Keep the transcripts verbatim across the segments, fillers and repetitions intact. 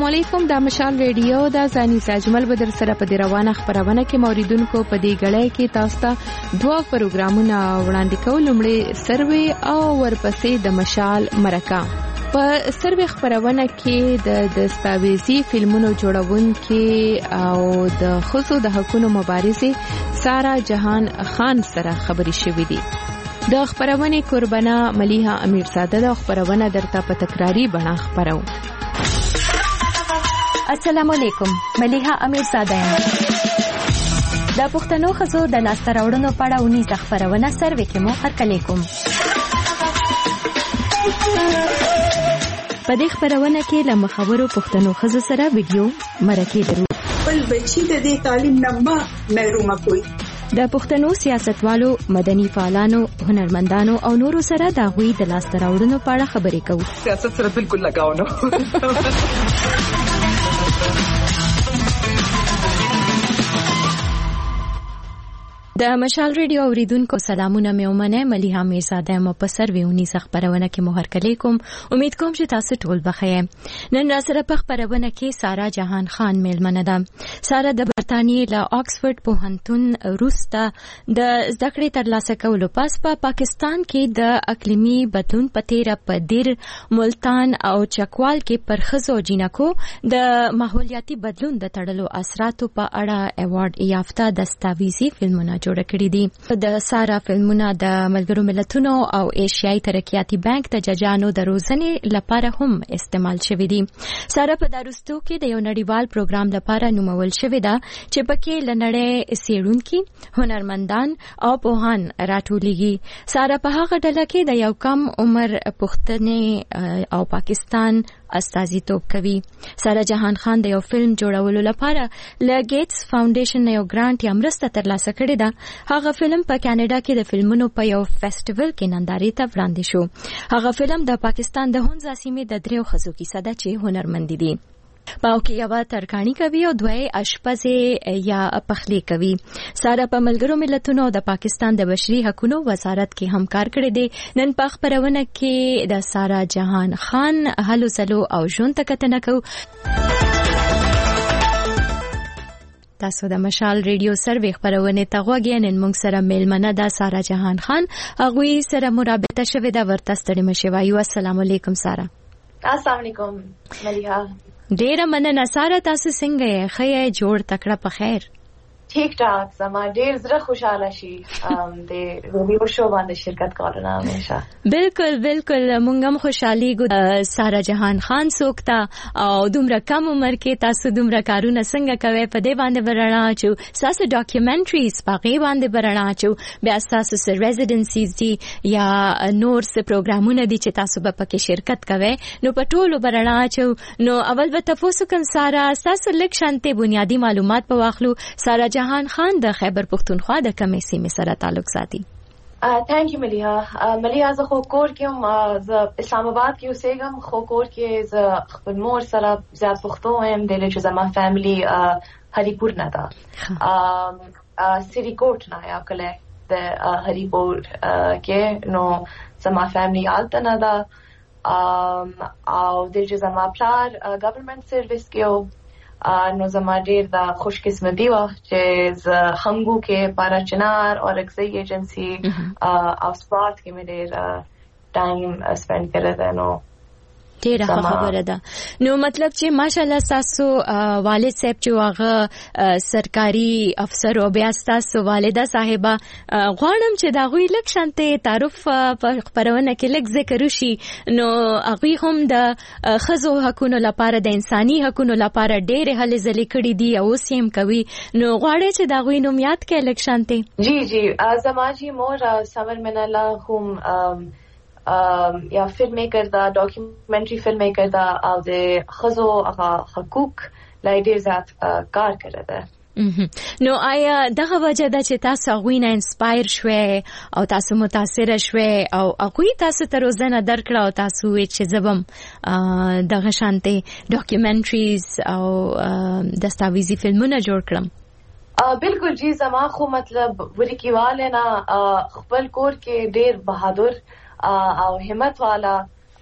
السلام علیکم. دا مشال ریډیو دا زانی ساجمل بدر سره په روانه خبرونه کې موریدونکو په دې غړې کې تاسو ته دوه پروګرامونه وړاندې کوم. لومړی سروې او ورپسې د مشال مرکه. په سروې خبرونه کې د دستاویزي فلمونو جوړونکي او د خصوصو د حقوقو مبارزه سارا جهان خان سره خبرې شوې دي. د خبرونه قربانه ملیحه امیرزاده د خبرونه درته په تکراری بڼه خبرو. السلام علیکم. ملیحه امیرزاده یم. د پښتنو ښځو د لاسته راوړنو په اړه ونیزه خبرونه سروې کې مو هرکلی کوم. په دې خبرونه کې له مخورو پښتنو ښځو سره ویډیو مرکې درو. بل بچی د دې تعلیم نه محرومه کوي. د پښتنو سیاستوالو، مدني فعالانو، هنرمندانو او نورو سره د غوي د لاسته راوړنو په اړه خبرې کوو. سیاست سره بالکل لگاو نه. د مشال ریډیو اوریدونکو سلامونه مې ومنه. ملیحه امیرزاده مو په سرویونی خبرونه کې مو هرکلی کوم. امید کوم چې تاسو ټول بخیر. نن را سره په خبرونه کې سارا جهان خان میلمنه ده. سارا د برتانیې له آکسفورد پوهنتون وروسته د زده کړې ترلاسه کولو پس په پا پاکستان کې د اقلیمي بدلون په تیره په دیر، ملتان او چکوال کې پر ښځو جینکو د ماحولیاتي بدلون د تړلو اثراتو په اړه ایوارډ یافته دستاویزي فلمونه جوړ کړی دي. د سارا فلمونه د ملګرو ملتونو او ایشیايي ترقیاتي بانک د ججانو د روزنې لپاره هم استعمال شوی دي. سارا په دارستو کې د یو نړیوال پروګرام لپاره نومول شوی ده چې پکې لنړې سیړونکي، هنرمندان او پوهان راټولېږي. سارا په هغه ډله کې د یو کم عمر پښتنې او پاکستان استازیتوب کوي. سارا جهان خان د یو فلم جوړولو لپاره له ګیټس فاونډیشن یو ګرانټ یا مرسته ترلاسه کړې ده. هغه فلم په کاناډا کې د فلمونو په یو فیسټیوال کې نندارې ته وړاندې شو. هغه فلم د پاکستان د هونزا سیمې د دریو ښځو کیسه ده چې هنرمند دي. پاو کې یو ترکانی کوي او دوی اشپزې یا پخلی کوي. سارا په ملګرو ملتونو د پاکستان د بشري حقوقو وزارت کې هم کار کړی دی. نن په خبرونه کې د سارا جهان خان هلو سلو او ژوند ته کتنه کوو. تاسو د مشال ریډیو سروې خبرونه ته غوږی. نن موږ سره میلمنه ده سارا جهان خان. هغه سره مرابطه شوې ده. ورته ستړي مشه وایو. السلام علیکم سارا. السلام علیکم ملیحه. ډیره مننه سارا. تاسو څنګه یې؟ ښه یې؟ جوړ تکړه په خیر؟ ٹھیک ٹھاک. زما ډیر زړه خوشاله شي د ریډیو شو باندې شرکت کولو همیشه. بالکل بالکل مونږ هم خوشحالي ګو. سارا جهان خان سوکتا او دومره کم عمر کې تاسو دومره کارونه څنګه کوي؟ په دې باندې برنا چو تاسو ډاکومنټریز پاګې باندې برنا چو بیا تاسو سره ریزیډنسیز دي یا نور څه پروګرامونه دي چې تاسو په پکې شرکت کوي. نو په ټولو برنا چو نو اول به تاسو کوم سارا تاسو لیک شانته بنیادی معلومات په واخلو. سارا جهان خان د خیبر پختونخوا د کومې سیمې سره تعلق ساتي؟ تھینک یو ملیحه. ملیحه زه خو کور کې هم زه اسلام آباد کې اوسېږم، خو کور کې زه خپل مور سره زیات پښتو وایم. د لږ زما فیملی هریپور نه ده، سری کوټ نه یا کله د هریپور کې. نو زما فیملی آلته نه ده او د زما پلار ګورنمنت سرویس کې نو زما ډیر د خوش قسمتي و چې ز خنګو کې پارا چنار او اکسي ایجنسی او سپورت کې مې ډیر ټایم سپند کړی دی. نو ډیره خبره ده. نو مطلب چې ماشاءالله تاسو والد صاحب چې هغه سرکاري افسر او بیا تاسو والده صاحبہ غواړم چې دا غوي لک شانته تعارف په خبرونه کې لک ذکر وشي. نو هغه هم د خزو حقوقو لپاره د انساني حقوقو لپاره ډېر هلې ځلې کړې دي او سیم کوي. نو غواړي چې دا غوي نوم یاد کړي لک شانته. جی جی زماجی مور سمر من الله هم یا فلم میکر دا ډاکومنټري فلم میکر دا او د خزو حقوق لای ډیر زیات کار کړی دی. نو آیا دغه وجه ده چې تاسو غوینه انسپایر شوي او تاسو متاثر شوي او هغه تاسو ته روزنه درکړه او تاسو چې زبم دغه شانته ډاکومنټریز او دستاویزي فلمونه جوړ کړم؟ بالکل جی. زما خو مطلب ورکیواله نه خپل کور کې ډیر بہادر او همت والا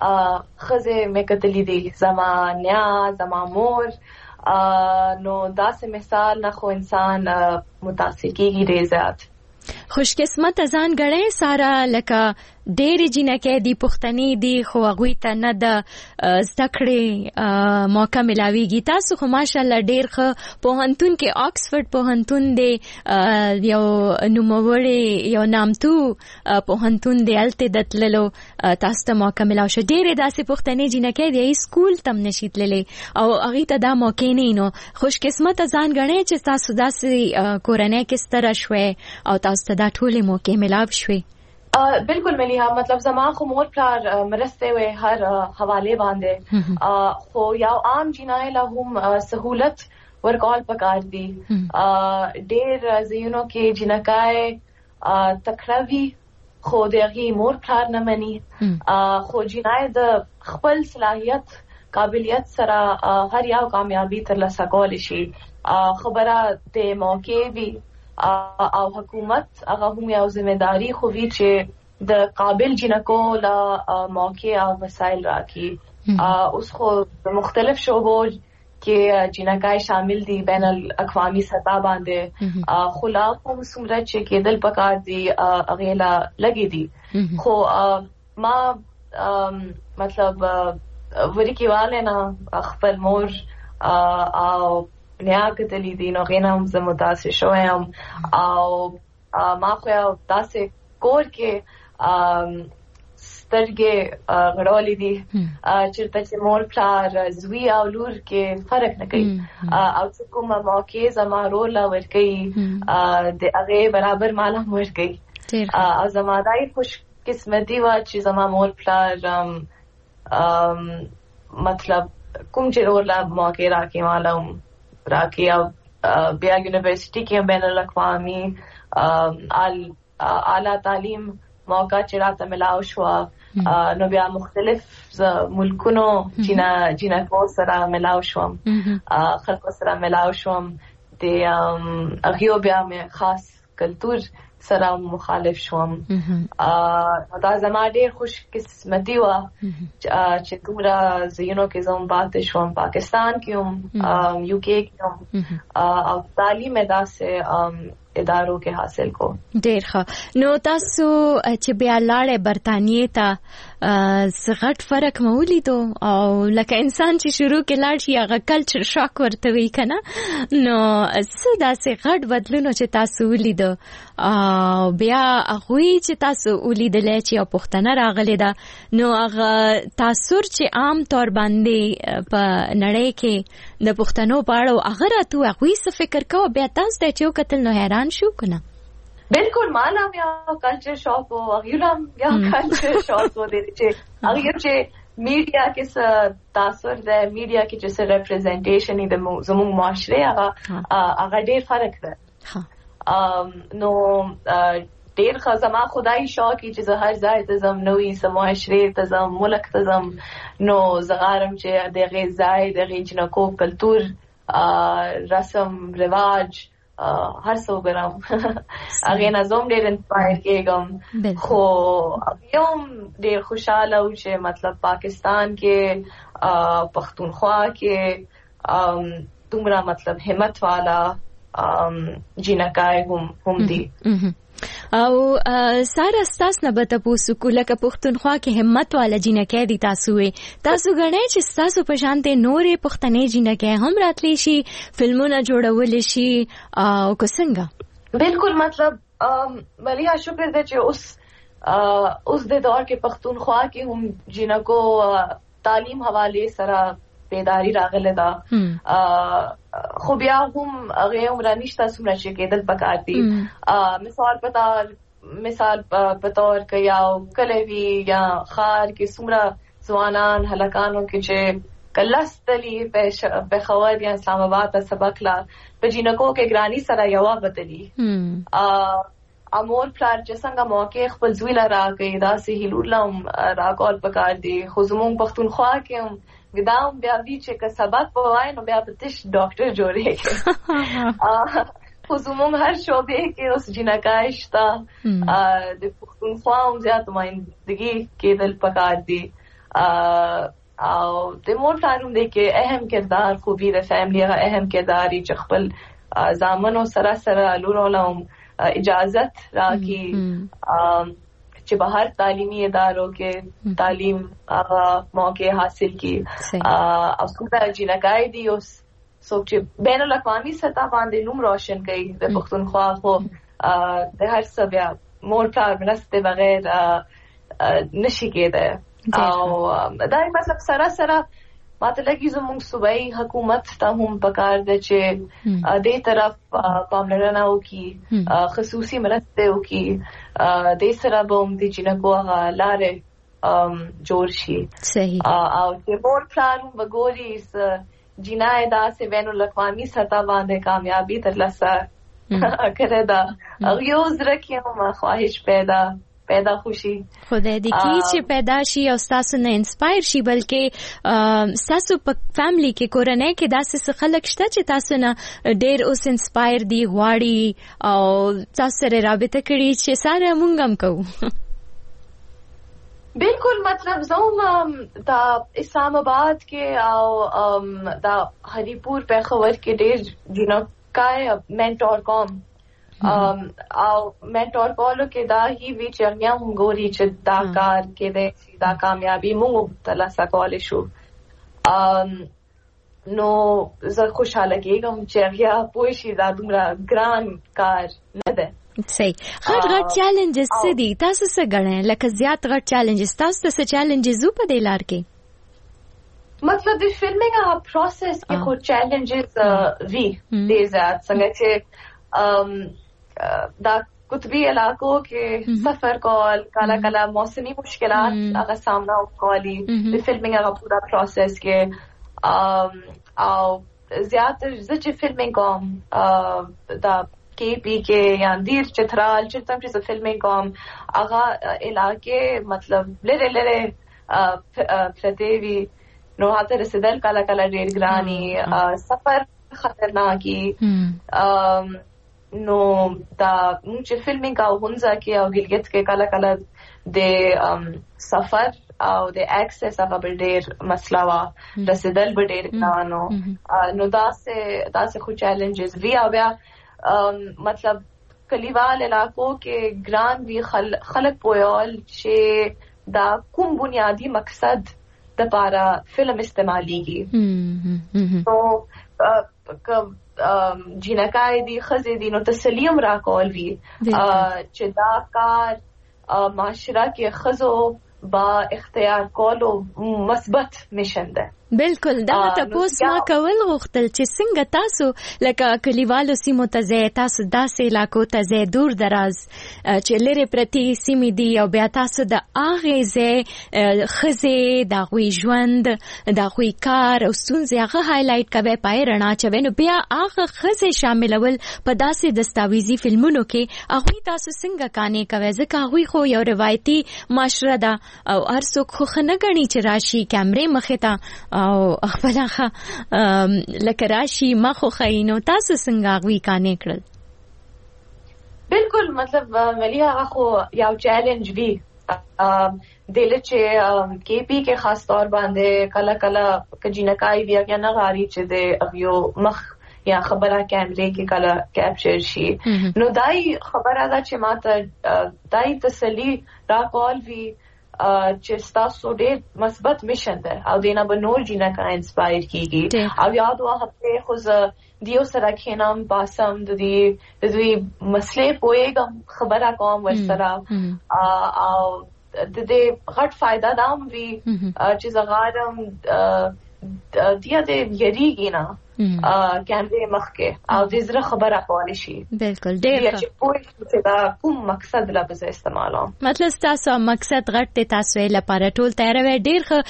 خزه مې کتلې دي زما نیا زما مور نو داسې مثال نه خو انسان متاثر کیږي ډېر زیات. خوش قسمت ځان غړې سارا لکه ډېری جنکه دی پښتني دی خو هغه ته نه د زده کړې موقع ملاويږي. تاسو خو ماشالله ډېر ښه پوهنتون کې آکسفورد پوهنتون دی یو نوموړی یو نامتو پوهنتون دی الته دتللو تاسو ته موقع ملاو شو. ډېر داسې پښتني جنکه دی سکول تم نشیتللې او هغه ته دا موقع نه نو خوش قسمت ځان غړې چې تاسو داسې کورنۍ کې ستره شوي او تاسو ته دا ټولې موقع ملاو شوي. बिल्कुल मिलिया मतलब जमा खो मोर प्यार मरसते हुए हर हवाले बांधे खो या आम जिनाए लहुम सहूलत वर्कॉल पकार दी डेर जिनो के जिनकाए तकरवी खो देगी मोर प्यार न मनी खो जिनाए द खपल सलाहियत काबिलियत सरा हर या कामयाबी तरला सकोल शी खबरा दे मौके भी او حکومت هغه هم یو ځمېداري خو وی چې د قابل جنکو لا موقع او وسایل راکړي. اوس خو مختلف شعبو کې جنکای شامل دي بین الاقوامي سطح باندې خلاف هم څومره چې کېدل پکار دي هغه لا لګي دي خو ما مطلب ورې کېواله نه خپل مور او نیا کتلی دي نو غینه هم زه متاثر شوم او ما خو یو داسې کور کې سترګې غړولې دي چېرته چې مور پلار زوی او لور کې فرق نه کوي او چې کومه موقع زما رول ورکوي د هغې برابر مال هم ورکوي او زما دای خوش قسمتي وه چې زما مور پلار مطلب کوم چې رول موقع راکړي ماله هم راکی او بیا یونیورسٹی کې بین الاقوامی اعلی تعلیم موقع چې راته ملاو شو نو بیا مختلف ملکونو جنا جنا کو سره ملاو شوم خلکو سره ملاو شوم د هغه بیا مې خاص کلچر سره مخالف شوم دا زما ډېر خوش قسمتي وه چې دومره ځایونو کې زه هم پاتې شوم پاکستان کې هم یو کې کې هم او تعلیم یې داسې ادارو کې حاصل کو. ډېر ښه. نو تاسو چې بیا لاړې برطانیې ته څه غټ فرق مو ولیدو او لکه انسان چې شروع کې لاړ شي هغه کلچر شاک ورته وي که نه نو څه داسې غټ بدلونو چې تاسو ولیدو او بیا هغوی چې تاسو ولیدلی چې یو پوښتنه راغلې ده نو هغه تاثر چې عام طور باندې په نړۍ کې د پښتنو په اړه هغه راته هغوی څه فکر کوه بیا تاسو ته چې وکتل نو حیران شو که نه؟ बिल्कुल माना या कल्चर शॉक हो अगयुलम या कल्चर शॉक हो दे चे अगयुल चे मीडिया के तासर दे मीडिया की जैसे रिप्रेजेंटेशन ही द जमुंग माशरे आगा आगा ढेर फर्क है नो ढेर खजमा खुदाई शॉक की जैसे हर जाय तजम नवी समाशरे तजम मुल्क तजम नो जगारम चे देगे जाय देगे जिनको कल्चर रस्म रिवाज هر څو ګرام هغه نظم ډېر انسپایر کېږم خو یوم ډېر خوشاله و چې مطلب پاکستان کې پښتونخوا کې دومره مطلب همت والا جنکای هم هم دي او ساره ستاسو نه به تاسو کوله که پښتونخوا کې همت والا جنکې دي تاسو وي تاسو غنئ چې تاسو په شانته نورې پښتنې جنکې هم راتلی شي فلمونه جوړول شي او څنګه بالکل مطلب ملیا شکر دې چې اوس اوس د دور کې پښتونخوا کې هم جنکو تعلیم حواله سره بیداری راغله دا خو بیا هم هغه عمر نشته څومره چې کېدل پکار دي مثال پتا مثال په تور کې یا کلوي یا خار کې څومره ځوانان هلکانو کې چې کلستلی په خور یا اسلام آباد ته سبق لا په جنکو کې ګرانی سره یوا بدلی امور پلار چې څنګه موقع خپل زوی لاره کوي دا سه هلولم راکول پکار دي خو زموږ پښتونخوا کې هم ګدام بیا وی چې که سبق پوای نو بیا به تش ډاکټر جوړیږي خو زموږ هر شعبه کې اوس جنکای شته د پښتونخوا هم زیات مایندګي کېدل پکار دي او د مور پلانوم دی کې اهم کردار خوبي د فیملی هغه اهم کرداري چې خپل زامنو سره سره لورولم اجازت راکړي چې بهر تعلیمي ادارو کې تعلیم موقع حاصل کړي او څنګه جنګای دی اوس څوک چې بین الاقوامي سطح باندې نوم روشن کوي د پښتونخوا خو د هر څه بیا مور پلار مرسته بغیر نشي کېدای او دا مطلب سره سره ماته لګي زموږ صوبایي حکومت ته هم پکار دی چې دې طرف پاملرنه وکړي خصوصي مرسته وکړي دې سره به هم د جنکو هغه لارې جوړ شي صحیح او چې مور پلان وګوري جنای داسې بین الاقوامي سطح باندې کامیابی ترلاسه کړې ده او یو زړه کې هم خواهش پیدا پیدا خوشي خدای دې کی چې پیدا شي او تاسو نه انسپایر شي بلکې تاسو په فیملی کې کورنۍ کې داسې خلک شته چې تاسو نه ډېر اوس انسپایر دي غواړي او تاسو سره رابطه کړي چې ساره مونږ هم کوو بالکل مطلب زوم دا اسلام آباد کې او دا هریپور پیښور کې ډېر جنکای منټور کوم او منټور کولو کې دا هی وی چې موږ ګوري چې دا کار کې دا کامیابی موږ ترلاسه کولای شو نو زه خوشاله کېږم چې هغه پوه شي دا دومره ګران کار نه ده صحیح غټ غټ چیلنجز څه دي تاسو څه ګڼئ لکه زیات غټ چیلنجز تاسو څه چیلنجز وو په دې لار کې مطلب د فلمینګ هغه پروسس کې خو چیلنجز وی ډېر زیات څنګه چې دا قطبی علاقوں کے سفر کول کالا کالا موسمی مشکلات هغه سامنا وکولي د فلمینګ هغه پورا پروسس کې او زیات چې فلمینګ کوم دا کې پی کې یا دیر چترال چې تم چې فلمینګ کوم هغه علاقې مطلب لره لره پرتیوی نو هاته رسیدل کالا کالا ډېر ګرانی سفر خطرناکي نو دا چې فلمینګ او هنځه کې او ګلګت کې کله کله د سفر او د اکسس هغه ډېر مسله وا رسیدل به ډېر نانو نو دا سه دا سه خو چیلنجز وی او بیا مطلب کلیوال علاقو کې ګران وی خلک پویول چې دا کوم بنیادی مقصد د پاره فلم استعماليږي نو جنکای دی خزه دی نو تسلیم را کول وی چې دا کار معاشره کې خزو با اختیار کولو مثبت میشن ده بالکل دا ته پوس ما کول غوښتل چې څنګه تاسو لکه کلیوالو سیمو ته ځای تاسو داسې علاقو ته ځای دور دراز چې لري پرتی سیمې دي او بیا تاسو د هغې ځای ښځې د هغوی ژوند د هغوی کار او ستونزې هغه هایلایټ کوئ پای رڼا اچوئ نو بیا هغه ښځې شاملول په داسې دستاویزي فلمونو کې هغوی تاسو څنګه قانع کوئ ځکه هغوی خو یو روایتي معاشره ده او هر څوک خو ښه نه ګڼي چې راشي کیمرې مخې ته او خپل هغه لکه راشي مخو خینو تاسو څنګه غوي کانې کړل بالکل مطلب ملي هغه خو یو چیلنج وی دله چې کې پی کې خاص طور باندې کله کله کجینکای بیا یا نه غاری چې د یو مخ یا خبره کیمرې کې کله کیپچر شي نو دای خبره دا چې ماته دای تسلی را کول وی چې تاسو ډېر مثبت میشن ده او دینا به نور جینا کا انسپایر کیږي او یاد وا هفته خو دیو سره کینام باسم د دې د دې مسلې پوهېږم خبره کوم ورسره او د دې غټ فائدہ دام وی چې زغارم دیا دې یریږي نه کیمرې مخ کې او دې زره خبره کولی شي بالکل ډېر چې پوه چې دا کوم مقصد لپاره استعمالو مطلب تاسو مقصد غټ ته تاسو لپاره ټول تیار وي ډېر ښه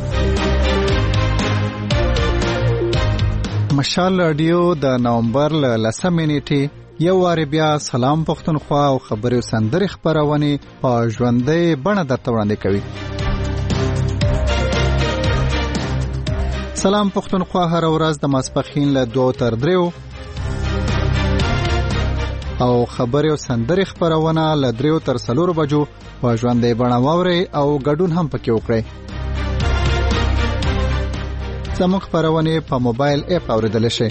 مشال رادیو د نومبر لسمه نیټه یو وار بیا سلام پښتونخوا او خبري سندري خبرونه په ژوندۍ بڼه درته وړاندې کوي. سلام پښتونخوا هر ورځ د ماسپخین له دوه تر دریو او خبري سندري خبرونه له دریو تر څلورو بجو په ژوندۍ بڼه واوري او ګډون هم پکې وکړي. زموږ خبرونه په موبایل اپ اوریدل شي.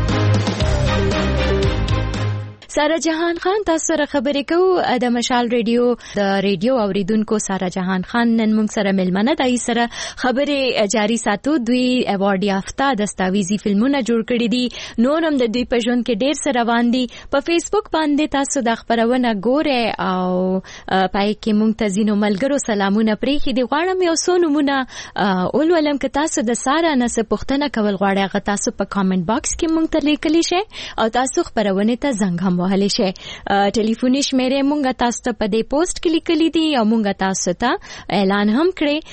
سارا جهان خان تاسو سره خبرې کوو د مشال ریډیو د ریډیو اوریدونکو. سارا جهان خان نن موږ سره ملمنه دای سره خبرې جاری ساتو. دوی ایوارډ یافته دستاویزي فلمونه جوړ کړي دي، نور هم د دوی په ژوند کې ډیر سره روان دي. په فیسبوک باندې تاسو د خبرونه ګوره او پای کې موږ ته زینو ملګرو سلامونه پرېخي دي. غواړم یو څو نمونه اولولم که تاسو د سارا نه څه پوښتنه کول غواړئ هغه تاسو په کامنټ باکس کې موږ ته لیکلی شئ او تاسو خبرونه ته زنګ هم وهلی شئ. ټلیفوني شمیرې مونږه تاسو ته په دې پوسټ کې لیکلي دي او مونږه تاسو ته اعلان هم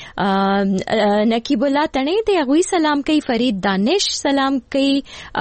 کړی. نقیب الله تڼۍ دی، هغوی سلام کوي. فرید دانش سلام کوي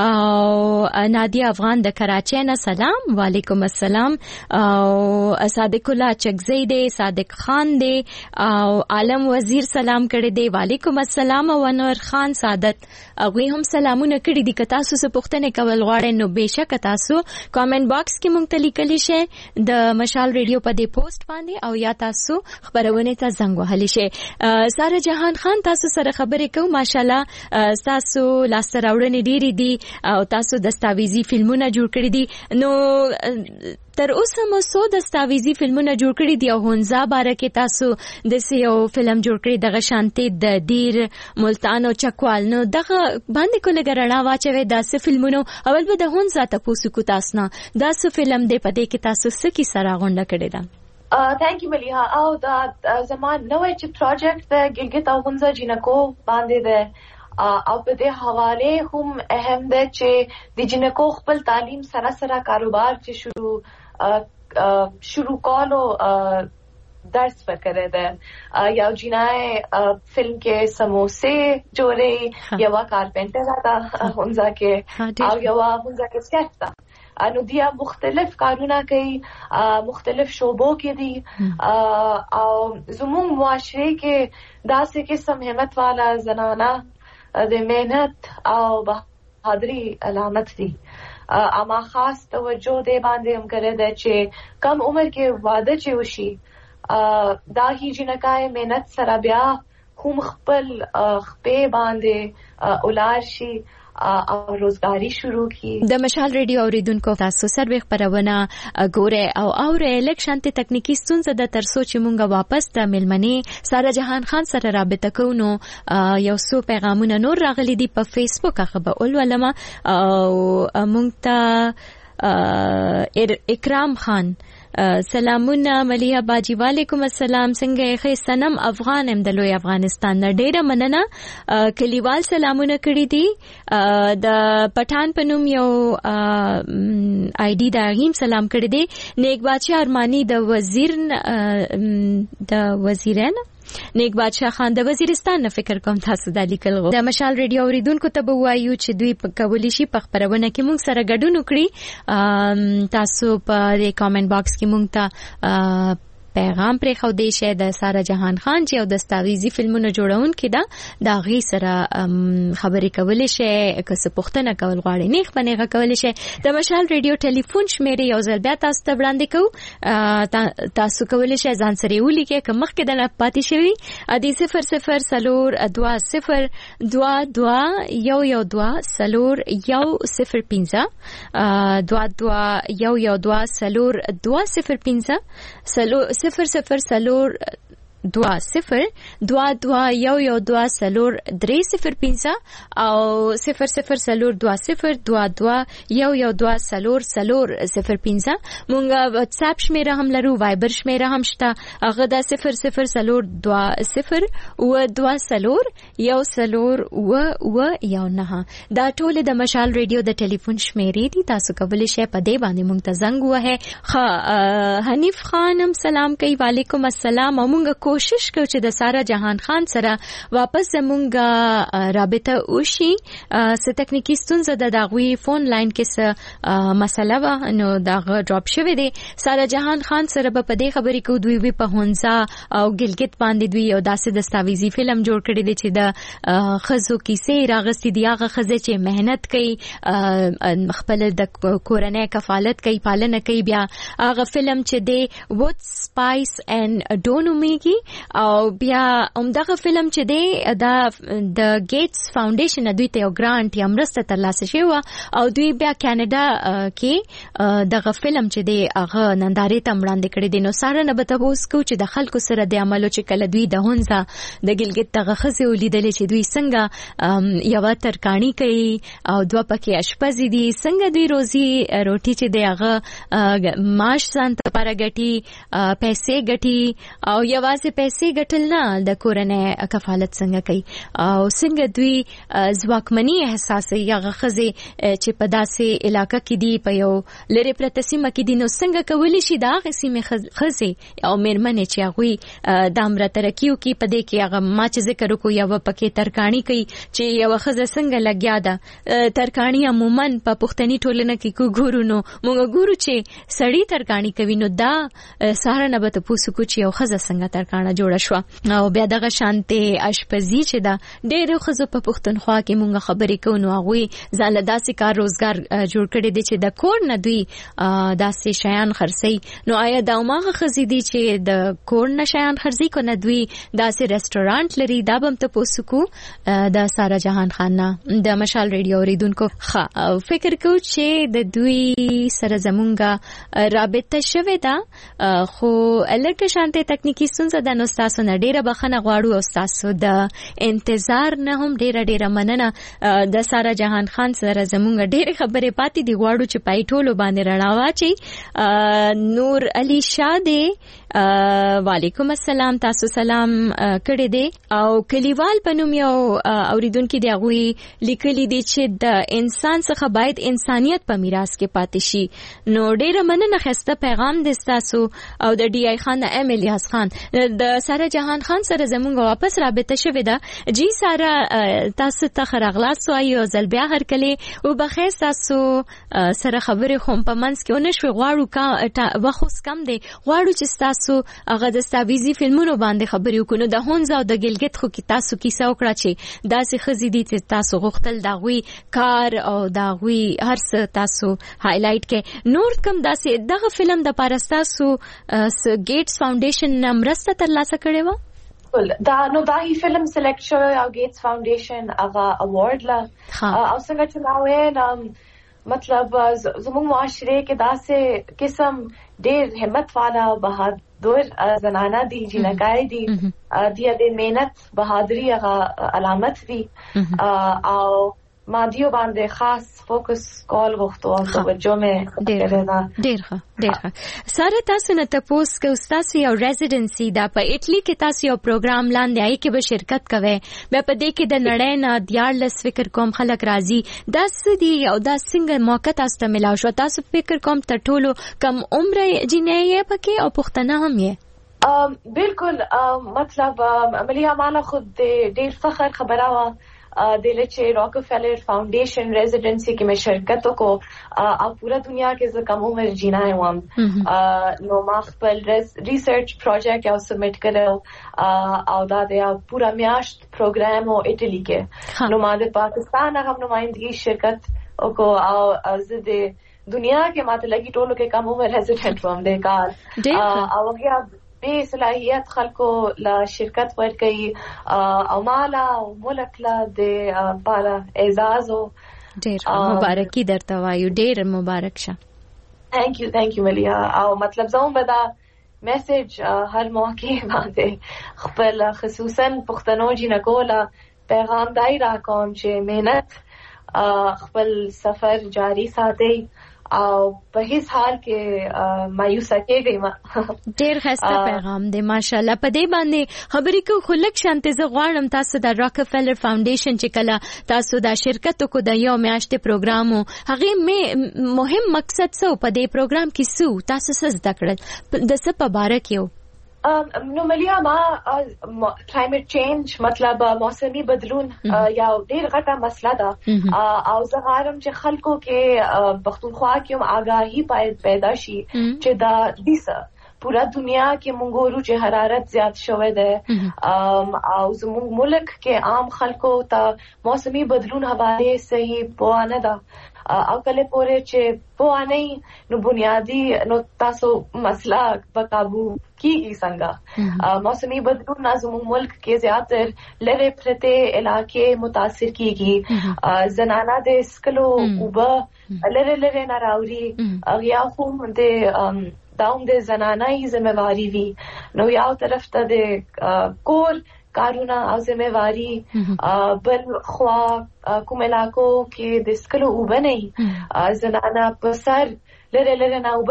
او نادیا افغان د کراچۍ نه سلام، وعلیکم السلام. او صادق الله چکزی دی، صادق خان دی او عالم وزیر سلام کړی دی، وعلیکم السلام. او انور خان سعادت هغوی هم سلامونه کړي دي. که تاسو څه پوښتنې کول غواړئ نو بېشکه تاسو کامنټ باکس کې مونږ ته لیکلی شئ د مشال ریډیو په دې پوسټ باندې او یا تاسو خبرونه ته زنګ وهلی شئ. سارا جهان خان تاسو سره خبرې کوو. ماشاءالله تاسو لاسته راوړنې ډېرې دي او تاسو دستاویزي فلمونه جوړ کړي دي. نو تر اوسه مو څو دستاویزي فلمونه جوړ کړي دي او هونزا باره کې تاسو داسې یو فلم جوړ کړی دغه شانتې د دیر ملتان او چکوال، نو دغه باندې کو لږه رڼا واچوئ داسې فلمونو. اول به د هونزا تپوسو کو تاسو نه داسې فلم دی په دې کې تاسو څه کیسه راغونډه کړې ده؟ ثانک یو ملیحه. او دا زمان نوې چې پروجیکټ د ګلګت او هونزا جنکو باندې ده او په دې حواله هم اهم ده چې د جنکو خپل تعلیم سره سره کاروبار چې شروع شروع کولو درس پکره ده. یو جنای فلم کې سموسه جوړي، یو کارپنټر ده هونزا کې او یو هونزا کې سکیچ ده. انو دیا مختلف کارونه کوي، مختلف شعبو کې دي او زموږ معاشره کې داسې قسم همت والا زنانه د مهنت او بهادری علامت دي. اما خاص توجه دې باندې هم کړی ده چې کم عمر کې واده چې وشي دا هی جنکای مهنت سره بیا کوم خپل خپې باندې اولاد شي او روزګاری شروع کی. د مشال ریډیو اوریدونکو تاسو سروي خبرونه ګوره او اوره لک شانتي تکنیکی ستونزه د ترسو چې مونږه واپس د ملمنې سارا جهان خان سره رابطه کوو. نو یو څو پیغامونه نور راغلي دي په فیسبوک هغه به ولولم. او مونږ ته اکرام خان سلامونه ملیحه باجی، وعلیکم السلام. څنګه یې سنم افغان ام د لوی افغانستان نه ډیره مننه. کلیوال سلامونه کړی دي. د پټان په نوم یو آی ډي دا غیم سلام کړی دی. نیک بادشاہ ارمانی د وزیر د وزیران نیک بادشاہ خان د وزیرستان نه فکر کوم تاسو د لیکل غو. د مشال ریډیو اوریدونکو ته وایو چې دوی په کولی شي په خبرونه کې مونږ سره ګډون وکړي. تاسو په دې کامنټ باکس کې مونږ ته پیغام پرې خو دی شه د سارا جهان خان چې او دستاویزي فلمونه جوړون کې دا دا غي سره خبرې کولې شه، که څه پوښتنه کول غواړي نیخ بنېغه کولې شه. د مشال ریډیو ټلیفون شمیرې یو ځل بیا تاسو ته وړاندې کوو. تاسو کولې شه ځان سره ولیکئ که مخکې د نه پاتې شوي ادي صفر صفر سلور دوا صفر دوا دوا یو یو دوا سلور یو صفر پنځه دوا دوا یو یو دوا سلور دوا صفر پنځه سلور صفر صفر سلور دوا صفر دوا دوا یو یو دوا سلور درې صفر پنځه او صفر صفر سلور دوا صفر دوا دوا یو یو دوا سلور سلور صفر پنځه. مونږه واتس اپ شمیره هم لرو، وایبر شمیره هم شته، هغه د صفر صفر سلور دوا صفر و دوا سلور یو سلور و و یو نه. دا ټول د مشال ریډیو د ټلیفون شمیرې دي. تاسو کولی شئ په دې باندې مونږ ته زنګ وهئ. خ حنیف خان هم سلام کوي، وعلیکم السلام. او مونږ کوشش کوو چې د سارا جهان خان سره واپس زمونږه رابطه وشي. څه تکنیکی ستونزه د دغوی فون لاین کې څه مسله وه نو دغه ډراپ شوی دی. سارا جهان خان سره به په دې خبرې کوو دوی وی په هونزا او ګلګت باندې دوی یو داسې دستاویزي فلم جوړ کړی دی چې د ښځو کیسې راغستې دي. هغه ښځې چې مهنت کوي، خپل د کورنۍ کفالت کوي، پالنه کوي. بیا هغه فلم چې دی وود سپایس اینڈ ډون اومیږي او بیا همدغه فلم چې دی دا د ګیټس فاونډیشن دوی ته یو ګرانټ یا مرسته ترلاسه شوی و او دوی بیا کاناډا کې دغه فلم چې دی هغه نندارې ته وړاندې کړی دی. نو ساره نه به تاسو کو چې د خلکو سره د عملو چې کله دوی د هونځه د ګلګت دغه خزي ولیدل چې دوی څنګه یو ترکانی کوي او دوه پکې اشپزي دي څنګه دوی روزي روټي چې دی هغه معاش ځان ته لپاره ګټي پیسې ګټي او یوازې پیسې ګټل نه د کورنۍ کفالت څنګه کوي او څنګه دوی ځواکمني احساس یغه خزي چې په داسې علاقې کې دی په یو لری پرته سیمه کې دی نو څنګه کولی شي دا غسیمه خزي او مېرمنې چې هغه د امر ترکیو کې په دې کې هغه ما چې ذکر وکړو یو پکې ترکانی کوي چې یو خزه څنګه لګیا ده. ترکانی عموما په پښتني ټولنه کې کو ګورو نو موږ ګورو چې سړی ترکانی کوي نو دا ساره نه به تاسو کو چې یو خزه څنګه ترکانه جوړه شو او بیا دغه شانته اشپزي چې دا ډېر خزه په پښتونخوا کې موږ خبرې کوو نو هغه ځان له داسې کار روزګار جوړ کړي دي چې د کور نه دوی داسې شیان خرڅي. نو آیا دا ماغه خزي دي چې د کور نه شیان خرڅي کو نه دوی داسې ریسټورانټ لري دا بم ته پوسو کو د سارا جهان خان د مشال ریډیو اوریدونکو ښه فکر کو چې د دوی سره زمونږه رابطه شوه دا خو الکه شانته تکنیکی ستونزه د نو تاسو نه ډیره بخنه غواړو او تاسو د انتظار نه هم ډیره ډیره مننه. د سارا جهان خان سره زمونږ ډیره خبرې پاتې دی غواړو چې پای ټولو باندې رڼا واچي. نور علي شاه دی وعلیکم السلام تاسو سلام کړی دی او کلیوال پنوم یو اوریدونکو دی هغه لیکلی دی چې د انسان څخه باید انسانيت په میراث کې پاتې شي. نو ډیره مننه خسته پیغام دی تاسو او د ډي آی خان ام الیاس خان د سارا جهان خان سره زمونږ واپس رابطه شوه ده. جی سارا تاسو ته خرغلاس وایي او زل بیا هر کله او بخیر تاسو سره خبرې خو په منځ کې ونه شو غواړو کا وخت کم دی غواړو چې تاسو هغه د ستاویزي فلمونو باندې خبرې وکړو د هونځ او د ګلګت خو کې تاسو کیسه وکړه چې داسې خزي دي چې تاسو غوښتل دا غوي کار او دا غوي هر څه تاسو هایلایټ کې نور کم داسې دغه فلم د پارستاسو ګیټس فاونډیشن نمرسته ترلاسه کړې و دا نو دا هی فلم سلیکټ شو او ګیټس فاونډیشن هغه اوارډ لا او څنګه چې ناوې مطلب زموږ معاشره کې داسې قسم ډېر همت والا بهادر زنانه دي جنکای دي د دې مهنت بهادری هغه علامت دي او ما دیو باندې خاص فوکس کول غوښتو او توجه مې ډېر ډېر ښه ډېر ښه. ساره تاسو نه تاسو کې استاد یو ریزیډنسي دا په اټلی کې تاسو یو پروګرام لاندې آی کې به شرکت کوي بیا په دې کې د نړۍ نه دیارلس فکر کوم خلک راځي دا سدي او دا څنګه موقع تاسو ته ملاو شو تاسو فکر کوم ته ټولو کم عمر جنې پکې او پښتنه هم یې بالکل مطلب عملیه معنا خود ډېر فخر خبره وا د لچې راکفیلر فاونډیشن ریزیډنسي کې مې شرکت وکړو او پورا دنیا کې زه کوم عمر جینا یم نو ما خپل ریسرچ پروجیکټ او سبمټ کړو او دا د پورا میاشت پروګرام او اټلی کې نو ما د پاکستان هغه نمائندګي شرکت وکړو او زه د دنیا کې ماته لګي ټولو کې کوم عمر ریزیډنټ وم د کار او هغه به صلاحیت خلکو لا شرکت ورکړي او مالا او ملک لا د پاره اعزاز او ډېر مبارکي درته وایو ډېر مبارک شه. ثانک یو ثانک یو ملیا او مطلب زموږ به دا میسج هر موقع باندې خپل خصوصا پښتنو جنکو لا پیغام دای را کوم چې مهنت خپل سفر جاری ساتي او په هیڅ حال کې مایوسه کېږي ما ډېر ښه پیغام دی ماشاءالله. په دې باندې خبرې کو خلک شانته زه غواړم تاسو د راکفیلر فاونډیشن چې کله تاسو د شرکت کو د یو میاشتې پروګرامو هغه مې مهم مقصد څه په دې پروګرام کې څه تاسو څه زده کړل د څه په باره کې نو ملیا ما کلایمټ چینج مطلب موسمي بدلون یا ډېر غټه مسله ده او زه غواړم چې خلکو کې پښتونخوا کې هم آگاهي پیدا شي چې دا دیسه پورا دنیا کې مونږ ورو چې حرارت زیات شوه ده او زموږ ملک کې عام خلکو ته موسمي بدلون حواله صحیح پوهه نه ده او کله پورې چې په نه نو بنیادی نو تاسو مسله په قابو کیږي څنګه موسمي بدلون زموږ ملک کې زیاتره لره پرته علاقې متاثر کیږي زنانه د سکلو وبه لره لره نه راوړي او یا خو د داوم د زنانه ذمہواری وی نو یو طرف ته د کور کارونه او ذمہواری بل خوا کوم علاقو کې د سکلو وبنه زنانه په سر لره لره نه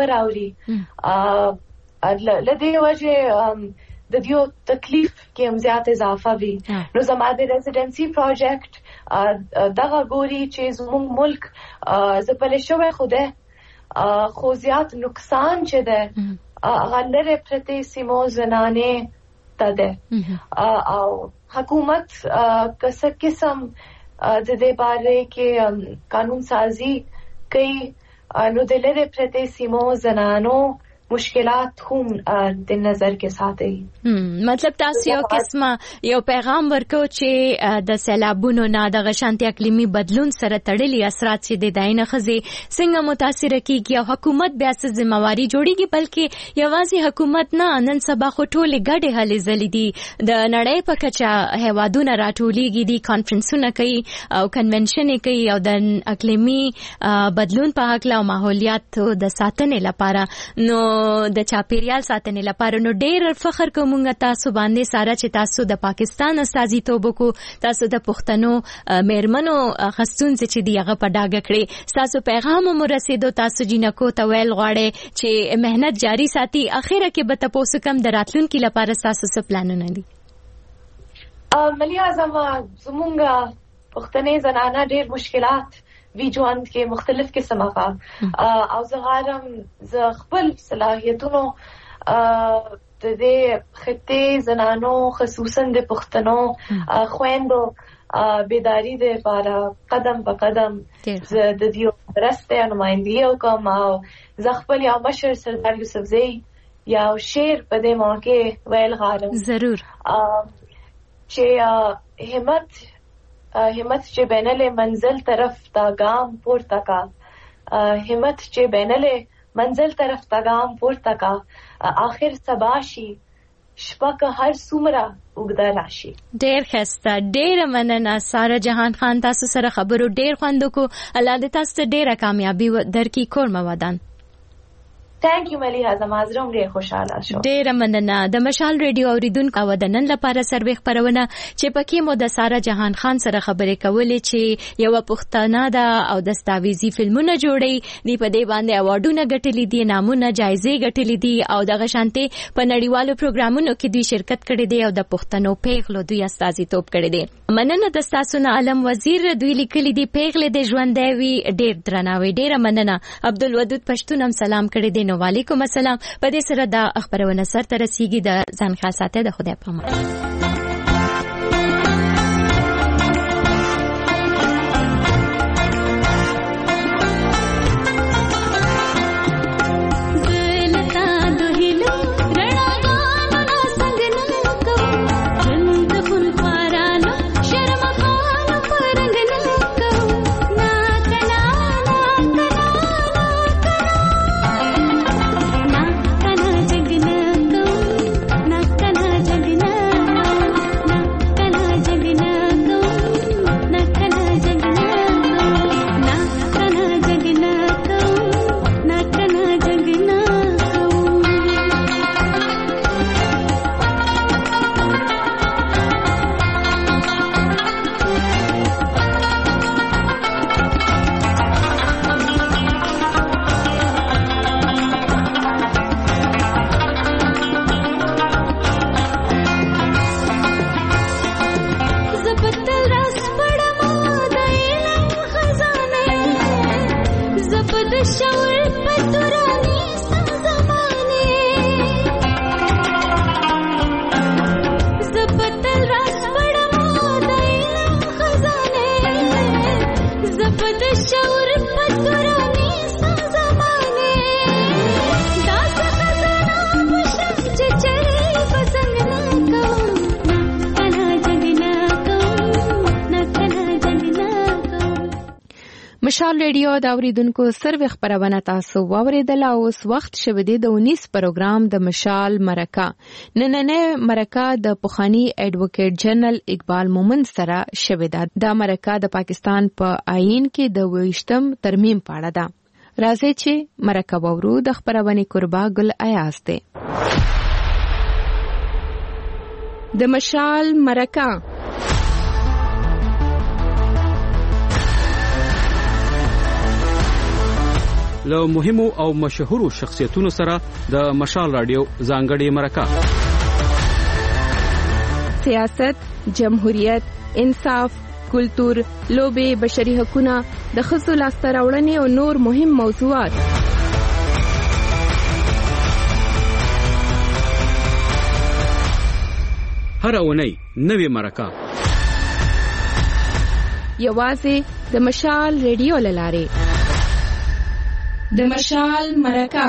وبراوري لدی وجه د دیو تکلیف کې هم زیات اضافه وی نو زموږ د ریزیډنسي پروجیکټ دغه ګوري چې زموږ ملک زپل شوی خوده خو زیات نقصان چې ده غلره پرته سیمو زنانه ته ده او حکومت کسه قسم د دې باره کې قانون سازی کوي نو د لره پرته سیمو زنانو مشکلات هم د نظر کې ساتي مطلب تاسو یو قسمه یو پیغام ورکو چې د سیلابونو نه د غشانتي اقلیمي بدلون سره تړلي اثرات چې د داینه خزي څنګه متاثر کیږي او حکومت بیا څه ذمہواری جوړیږي بلکې یوازې حکومت نه نن سبا خو ټولې ګډې هلې ځلې دي د نړۍ په کچه هیوادونه راټولېږي دي کانفرنسونه کوي او کنونشن کوي او د اقلیمي بدلون په حق او ماحولیات د ساتنې لپاره نو د چاپیریال ساتنې لپاره نو ډېر فخر کوم تاسو باندې ساره چې تاسو د پاکستان استازیتوب کو تاسو د پښتنو میرمنو خصون چې دی هغه په ډاګه کړی تاسو پیغام مو رسیدو تاسو جنکو ته ویل غواړي چې مهنت جاری ساتي اخیره کې به تاسو کم دراتلونکو لپاره تاسو څه پلانونه دي ملي اعظم زمونږ پښتنې زنانه ډېر مشکلات وی ژوند کې مختلف قسمه کا او زه غواړم زه خپل صلاحیتونو د دې خطې زنانو خصوصا د پښتنو خويندو بیداری د لپاره قدم په قدم زه د دې راسته نمائندګي وکم او زه خپل یو مشر سردار یوسفزئی یو شعر په دې موقع ویل غواړم ضرور چې همت همت چې بینله منزل طرف تا ګام پورته کا همت چې بینله منزل طرف تا ګام پورته کا اخر سباشي شپه هر سومره وګدا راشي ډېر خسته ډېر مننه ساره جهان خان تاسو سره خبرو ډېر خوند کو الله دې تاسو ته ډېره کامیابی درکې کور موادان تhank you ملي اعظم ازرم ډېر خوشاله شو ډېر مننه د مشال ریډیو اوریدونکو او د نن لپاره سروي خبرونه چې پکې مو د ساره جهان خان سره خبرې کولې چې یو پښتانه ده او دستاویزي فلمونه جوړي دی په دې باندې اوارډونه ګټلې دي نامونه جایزې ګټلې دي او د غشانتي په نړیوالو پروګرامونو کې دوی شرکت کړي دي او د پښتنو پیغلو دوی استازیتوب کړي دي مننه د تاسو نه علم وزیر دوی لیکلي دي پیغلې د ژوندۍ وي ډېر درناوي ډېر مننه عبدالودود پښتون هم سلام کړي دي نو وعلیکم السلام په دې سره د خبرونه سر ته رسیږي د ځان خاص ساته د خدای په امان जगना مشال ریډیو د اوریدونکو سروي خبرونه تاسو واوریدل او اوس وخت شوه دی د انیس پروګرام د مشال مرکه. نننې مرکه د پخوانی ایڈوکیټ جنرال اقبال مومند سره شوه ده. د مرکه د پاکستان په آئین کې د ویشتم ترمیم پاړه ده. راځي چې مرکه وورو د خبرونه قربا ګل ایاز ده. د مشال مرکه له مهمو او مشهورو شخصیتونو سره د مشال رادیو ځانګړې مرکه. سیاست، جمهوریت، انصاف، کلتور، لوبې، بشري حقوقونه، د ښځو لاسته راوړنې او نور مهم موضوعات. هر اونۍ نوې مرکه یوازې د مشال ریډیو له لارې. د مشال مرکه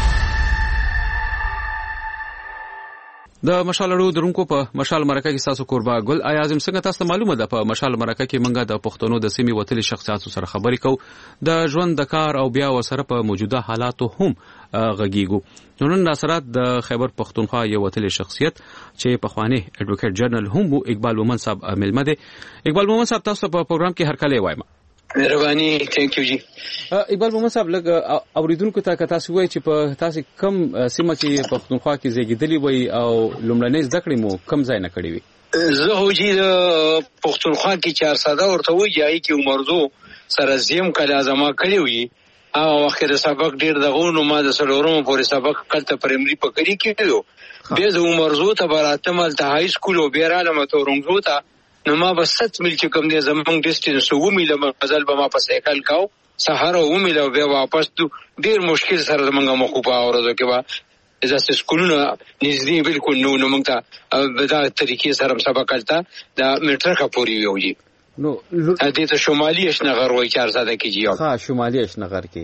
د مشال اړو درونکو په مشال مرکه کې تاسو قربا ګل ایازم څنګه تاسو معلومه ده په مشال مرکه کې منګه د پښتنو د سیمې وتلي شخصیاتو سره خبرې کوو د ژوند د کار او بیا وسره په موجوده حالاتو هم غږیږو. نن سره د خیبر پښتونخوا یو وتلي شخصیت چې پخوانی ایڈوکیټ جنرال هم وو اقبال مومند صاحب ملمه ده. اقبال مومند صاحب تاسو په پروګرام کې هر کله وایم. مهرباني ثانک یو جی. اقبال مومند صاحب لګ اوریدونکو ته تاسو وایي چې په تاسو کم سیمه کې پښتونخوا کې زیږیدلی وي او لومړنۍ زده کړې مو کم ځای نه کړې وي؟ زه هو جی د پښتونخوا کې چار ساده ورته وایي جای کې عمرزو سره زم کله زما کړی وي او اخر سبق ډیر دغه نو ما د سلورم پورې سبق کلته پرایمري په کړی کېدو به د عمرزو ته براتم ته های سکول او بیراله متورنګو ته نو ما به ست مل چې کوم دې زمونږ ډیسټنس و میله مزل به ما په سایکل کاو سهار و میله بیا واپس ډیر مشکل سره زمونږ مخ په اورځو کې وا ځکه سکولونه نږدې بالکل نو نو موږ ته په دا طریقې سره سبق کړتا دا میټر کا پوری ویوږي نو دې ته شمالي اشنغر وای چار ساده کې جی ها شمالي اشنغر کې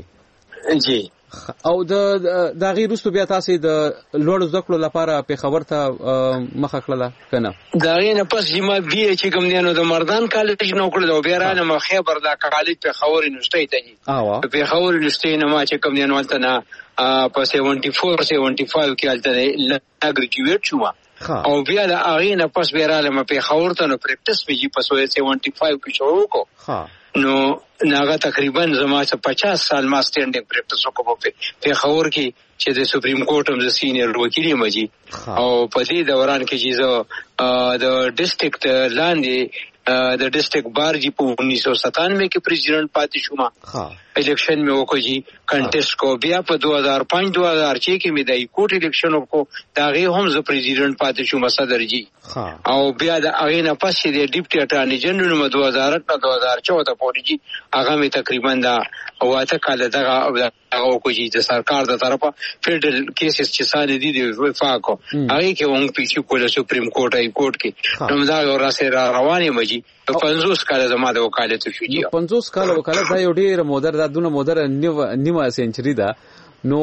جی او د د غیر رستو بیا تاسو د لوړ ذکر لپاره په خبر ته مخه کړله کنه دا غینه پس جما بي چې کوم دینو د مردان کالج نو کړل او بیا رانه مخه بردا کالج په خبر نشته ته جی په خبر نشته نه ما چې کوم دینو ولته نه په سیونټي فور سیونټي فایو کې الته اګریجویټ شوم او بیا د اغینه پس بیا رانه په خبر ته نو پریکټس میږي په سیونټي فایو کې شروع کو نو ناغه تقریبا زما څه پچاس سال ما سټینډینګ پریکټس وکړو په خبر کې چې د سپریم کورټ هم د سینیئر وکیل مجي او په دې دوران کې چې زه د ډیسټریکټ لاندې د ډیسټریکټ بار جی په انیس سو ستانوے کې پریزیډنټ پاتې شوم الیکشن میں وکړو جی کنټیسټ کو بیا په دو ہزار پانچ دو ہزار چھ کې مې د کوټ الیکشن وکړو دا غي هم زه پریزیډنټ پاتې شوم صدر جی او بیا د اغه نه پس چې د ډیپټي اټارنی جنرال نو دو ہزار اٹھ نه دو ہزار چودہ پورې جی هغه مې تقریبا دا واته کال دغه هغه کو جی د سرکار د طرفه فیډرل کیسز چې ساده دي د وفاقو هغه کې هم پیچو کول سپریم کورټ ای کورټ کې نو دا ورسره روانه مجي پنځوس کال زما د وکالت شو جی پنځوس کال وکالت دا یو ډیر مودر دا دونه مودر نیمه سنچري ده نو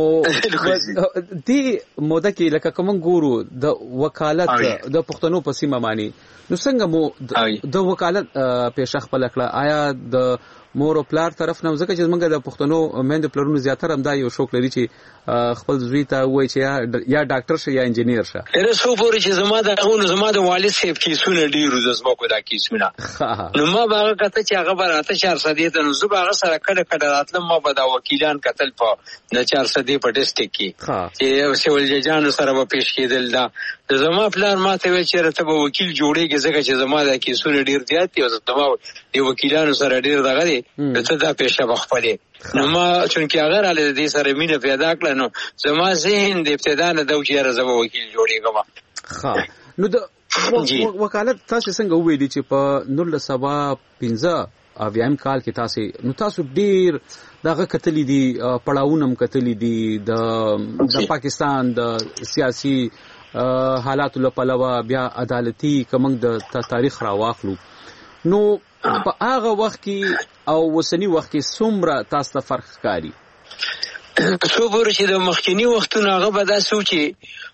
دې موده کې لکه کوم ګورو د وکالت د پښتنو په سیمه مانی نو څنګه مو د وکالت پېښه خپل کړه آیا د مور او پلار طرف نه ځکه چې موږ د پښتنو مند پلرونو زیاتره هم دا یو شوق لري چې خپل زوی ته وایي چې یا ډاکټر شه یا انجینیر شه اره سو پورې چې زما د غونو زما د والد صاحب کیسونه ډیرو زما کو دا کیسونه نو ما باغ کته چې هغه براته چار سدې ته نو زه باغ سره کړه کړه راتلم ما به دا وکیلان قتل په د چار سدې په ډیسټریکټ کې چې سیول ججانو سره به پیش کېدل دا زما پلان ما ته وی چې رته به وکیل جوړېږي ځکه چې زما د کیسونه ډیر زیات دي او زما د وکیلانو سره ډیر دغه دي ته دا پیښه بخپلې نو ما چونکی هغه را لید دې سره مینه پیدا کړه نو زما ذهن د ابتدا نه د وجه رضا وکیل جوړېږم ها نو د وکالت تاسو څنګه ویلي چې په نور سبا پنځه اویایم کال کې تاسو نو تاسو ډیر دغه کتلې دي پړاوونم کتلې دي د د پاکستان د سیاسي حالات له پلوه بیا عدالتي کومنګ د تاریخ را واخلو نو په هغه وخت کې او وسنی وخت کې څومره تاسو فرق ښکاري څو ور چې د مخکینی وختونو هغه به دا سوچي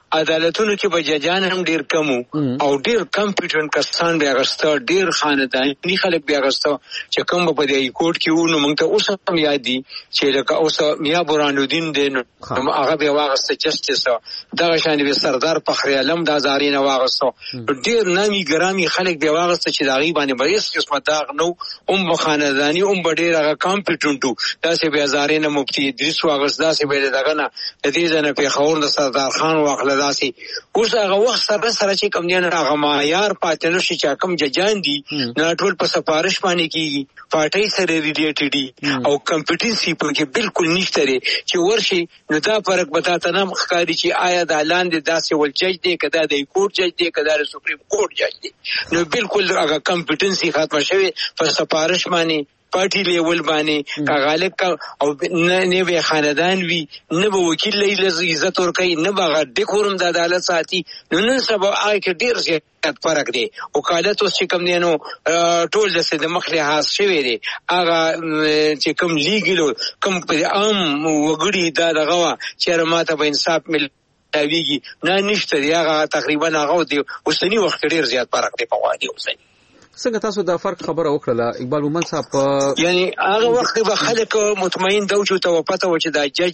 عدالتونو کې به ججان هم ډیر کم او ډیر کمپیټنټ کسان بیا غسته ډیر خاندانی خلک بیا غسته چې کوم په دې کوټ کې وو. نو موږ ته اوس هم یاد دي چې لکه اوس میا برهانالدین دی نو هغه بیا واغسته جسټس دغه شان به سردار فخر علم د زارین واغسته ډیر نامي ګرامي خلک بیا واغسته چې داغي باندې به هیڅ قسمه داغ نو هم خاندانی هم ډیر هغه کمپیټنټو داسې بیا زارین مفتی ادریس واغسته داسې به دغه نه د دې ځنه په خور د سردار خان واخله داسې. اوس هغه وخت سره سره چې کوم دی هغه معیار پاتې نشي چې کوم ججان دي نه ټول په سفارش باندې کیږي پارټي سره ریلیټډ دي او کمپټنسي په کې بالکل نشته لري چې ورشي نو دا فرق بتا ته نه ښکاري چې آیا د لاندې داسې ول جج دی کدا د کوټ جج دی کدا د سپریم کوټ جج دی. نو بالکل هغه کمپټنسي ختمه شوی په سفارش باندې پارټي لیول باندې کا غالب کا او نه به خاندان وی نه به وکیل له عزت ور کوي نه به ډیکورم د عدالت ساتي. نو نن سبا آی کې ډیر زیات فرق دی. وکالت اوس چې کوم دی نو ټول د مخ له حاصل شوی دی هغه چې کوم لیګل کوم په عام وګړي دا دغه چې ماته به انصاف مل اویږي نه نشته دی هغه تقریبا هغه دی اوسنی وخت ډیر زیات فرق دی په وادي اوسنی. څنګه تاسو دا فرق خبره وکړه اقبال مومن صاحب؟ یعنی هغه وخت به خلک مطمئن دا چې ته پته و چې دا جج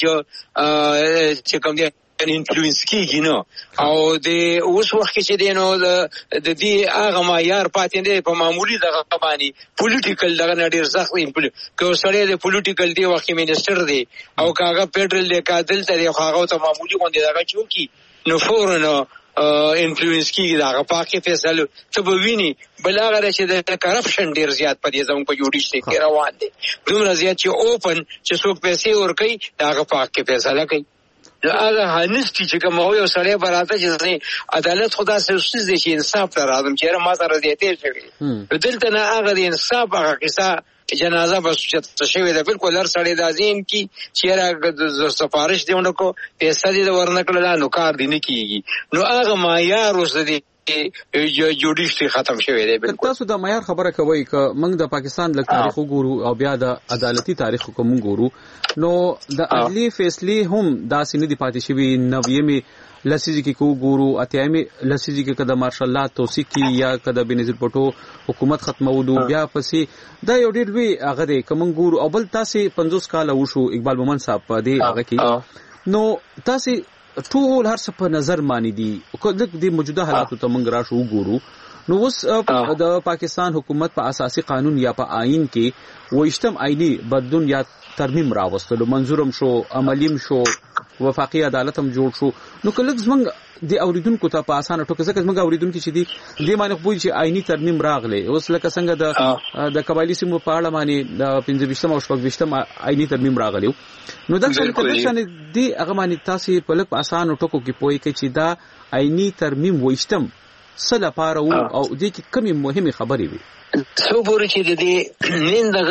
چې کوم دی انفلوئنس کیږي نو او د اوس وخت کې چې دی نو د دې هغه معیار پاتې دی په معمولی دغه باندې پولیټیکل دغه ډیر سخت که سړی د پولیټیکل دی وخت منسټر دی او کاغه فدرال دی کادل ته دی هغه ته معمولی غونډه دغه چوکي نو فورن انفلوئنس کیږي دغه پاکي فیصله ته به ویني بل هغه چې د کرپشن ډیر زیات په دې زموږ په جوډیشن کې روان دي دومره زیات چې اوپن چې څوک پیسې ورکوي دغه پاکي فیصله کوي. هغه هنستی چې کوم یو سړی براته چې عدالت خدا سره ستاسو چې انصاف ته راځم چې ما سره دې ته شي دلته نه هغه د انصاف هغه قصه جنازه بس چې شوی دا بالکل هر سړی د ازین کی چې سفارش دیونه کو پیسې دې ورنکړل نو کار دې نه کیږي. نو هغه معیار اوس دې جوډیشن ختم شوی دی. بالکل تاسو د معیار خبره کوي ک موږ د پاکستان د تاریخ وګورو او بیا د عدالتي تاریخ کوم ګورو نو د عدلی فیصله هم داسې نه دی پاتې شوی. نویمه لسیزی کې کو ګورو اتیامه لسیزی کې کده مارشال الله توثیق کی یا کده بنظیر پټو حکومت ختمولو بیا پسې دا یو ډیر وی هغه دی کوم ګورو او بل تاسو پنځوس کال وشو اقبال مومن صاحب په دې هغه کې نو تاسو ټول هر څه په نظر مانی دي او د موجوده حالاتو ته موږ راشو ګورو نو اوس د پاکستان حکومت په اساسي قانون یا په آئین کې وښتم آئینی بدلون یا ترمیم راوستلو منظورم شو عملیم شو وفاقي عدالت هم جوړ شو. نو کله څنګه د اوریدونکو ته په اسانه ټکو ځکه موږ اوریدونکو چې دي د معنی خو چې آئینی ترمیم راغله اوس لکه څنګه د د قبایلی سیمو په اړه باندې د پنځه ویشتم او شپږ ویشتم آئینی ترمیم راغلی نو دا څنګه د هغه باندې تاسو په لږ اسانه ټکو کې پوي کې چې دا آئینی ترمیم وښتم سله پاره او د کې کمی مهمه خبرې وي سو پورې چې د دې نن دغه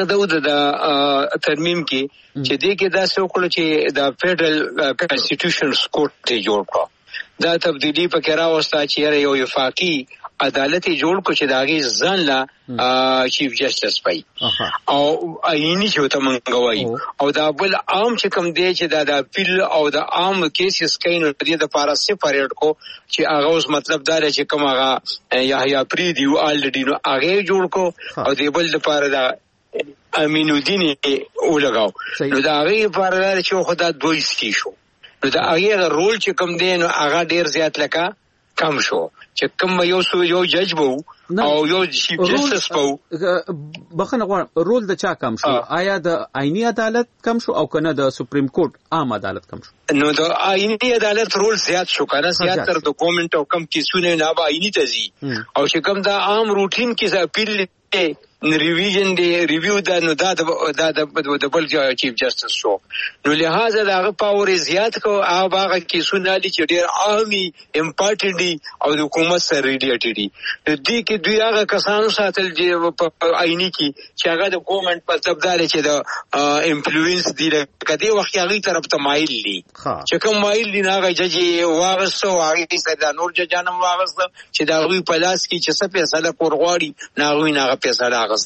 د ترمیم کې چې دې کې دا څو کړو چې د فدرال کانسټیټیوشنل کوټ ته جوړ کړو دا تبدیلی په کې راوسته چې یو وفاقي عدالت جوړ کو چې داغي ځان لا چیف جسټس پای او آئینی چې ته منغوي او دا بل عام چې کوم دی چې دا د اپیل او د عام کیسز کین د د پارا سپریټ کو چې هغه اوس مطلب دا چې کوم هغه یحیی پریدي او الډی نو هغه جوړ کو او د بل د پارا دا امین الدین او لګاو نو دا هغه پارا چې خدا دوی سکی شو نو دا هغه رول چې کوم دی نو هغه ډیر زیات لکه کم شو چې کوم یو سو یو جج وو او یو چیف جسټس وو بخنه غواړم رول د چا کم شو آیا د آئینی عدالت کم شو او کنه د سپریم کورټ عام عدالت کم شو؟ نو د آئینی عدالت رول زیات شو کنه زیات تر د ګورنمنت او کم کیسونه نه با آئینی تزي او چې کوم دا عام روټین کې اپیل ریویژن دی ریویو دا نو دا د د بل چیف جسټس شو نو لہذا داغه پاور زیات کو هغه هغه کیسونه دي چې ډیر عامي امپورټنت دي او د حکومت سره ریلیټډ دي د دې کې دوی هغه کسانو ساتل چې په آئینی کې چې هغه د ګورنمنت په تبدیل چې د انفلوئنس دي کدی وخت هغه طرف ته مایل دي چې کوم مایل دي هغه جج واغسو هغه سره نور ججانم واغسو چې دا غوي په لاس کې چې څه فیصله کورغواړي نه غوي نه فیصله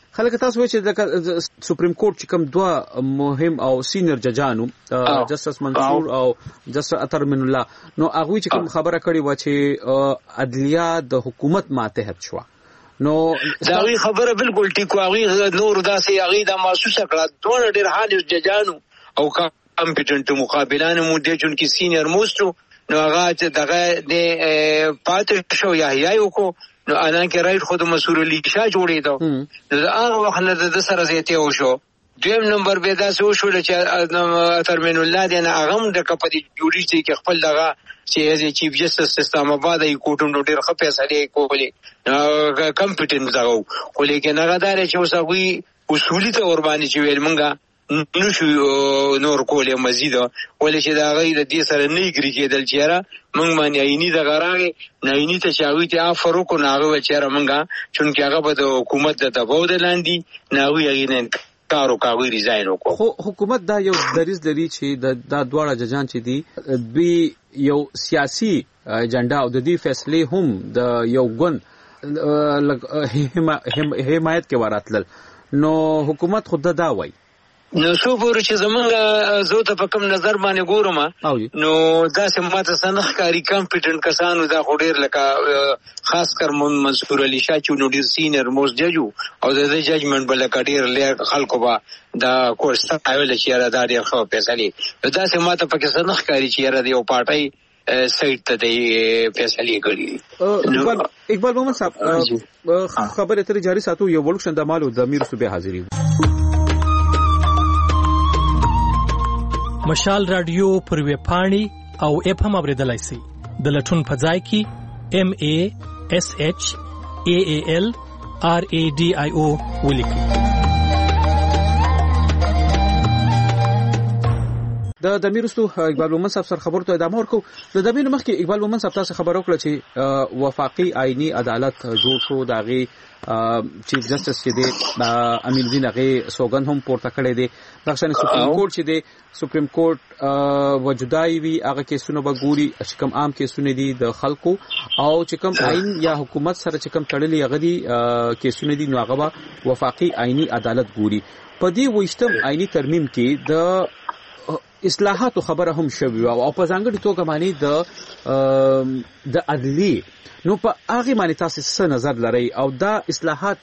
خلک تاسو وایي چې د سپریم کورټ چې کوم دوه مهم او سینیئر ججانو جسټس منصور او جسټس اطهر من الله نو هغه چې کوم خبره کړې و چې عدلیه د حکومت ماتحت شو نو دا وی خبره بالکل ټیک واغی نور داسې هغه د محسوسه کړه دوه ډیر حال ججانو او کمپټنټ مقابلانو مو د جون کې سینیئر موستو نو هغه چې دغه د پاتې شو یا یایو کو نو الان کې رائټ خود مسؤل علی شاه جوړې دا نو هغه وخت نه د سره زیته او شو دویم نمبر به دا سو شو چې ترمن الله دې نه هغه د کپدي جوړی چې خپل دغه چې از چیف جسټس اسلام آباد ای کوټم ډېر ښه فیصله کولې کمپټنټ دغه خو لیکن هغه دار چې اوسغوي اصولي ته ور باندې چې ویل مونږه نو شو نور کولې مزید ولې چې دا غي د دې سره نه ګری کېدل چیرې مونږ باندې عیني د غراغه نه عیني ته چاوي ته افرو کو ناغه چیرې مونږه چونکه هغه به د حکومت د دباو د لاندې ناوي عینن کارو کاوي ریزاین وکړو خو حکومت دا یو دریز لري چې د دا دواړه ججان چې دي دوی یو سیاسي اجنډا او د دې فیصله هم د یو ګوند حمایت کې وراتل نو حکومت خود دا وایي نو څو پورې چې زمونږ زه ته په کوم نظر باندې ګورم نو دا سماته سنخ کاری کمپټنټ کسانو دا خډیر لکه خاص کر منصور علی شاه چې نو ډیر سینیئر موست ججو او د ججمنټ بل کډیر له خلکو با دا کورس ایول چې را دا ډیر خو فیصله دا سماته په سنخ کاری چې را دی او پارټي سایت ته دی فیصله کړی اقبال اقبال محمد صاحب خبره تر جاری ساتو یو ولکشن د مالو د امیر صوبې حاضری مشال رادیو پر ویب پاڼې او اپ هم اوریدلای شئ د لټون په ځای کې ام ا اس اچ ا ا ال ار ا ډي آی او ولیکئ. د دمیرستو اقبال مومن صاحب سره خبرو ته ادامه ورکو. د دمیر مخکې اقبال مومن صاحب تاسو خبرو کړل چې وفاقي آئینی عدالت جوړ شو داغي چیف جسټس چې دی امین الدین هغه سوګند هم پورته کړی دی. دغه سپریم کورټ چې دی سپریم کورټ وجودای وی هغه کیسونه به ګوري چې کوم عام کیسونه دي د خلکو او چې کوم آئین یا حکومت سره چې کوم تړلي هغه دي کیسونه دي نو هغه وفاقي آئینی عدالت ګوري. په دې وشتم آئینی ترمیم کې د اصلاحاتو خبره هم شوی او په ځانګړي توګه باندې د د عدلی نو په هغه باندې تاسو څه نظر لرئ او دا اصلاحات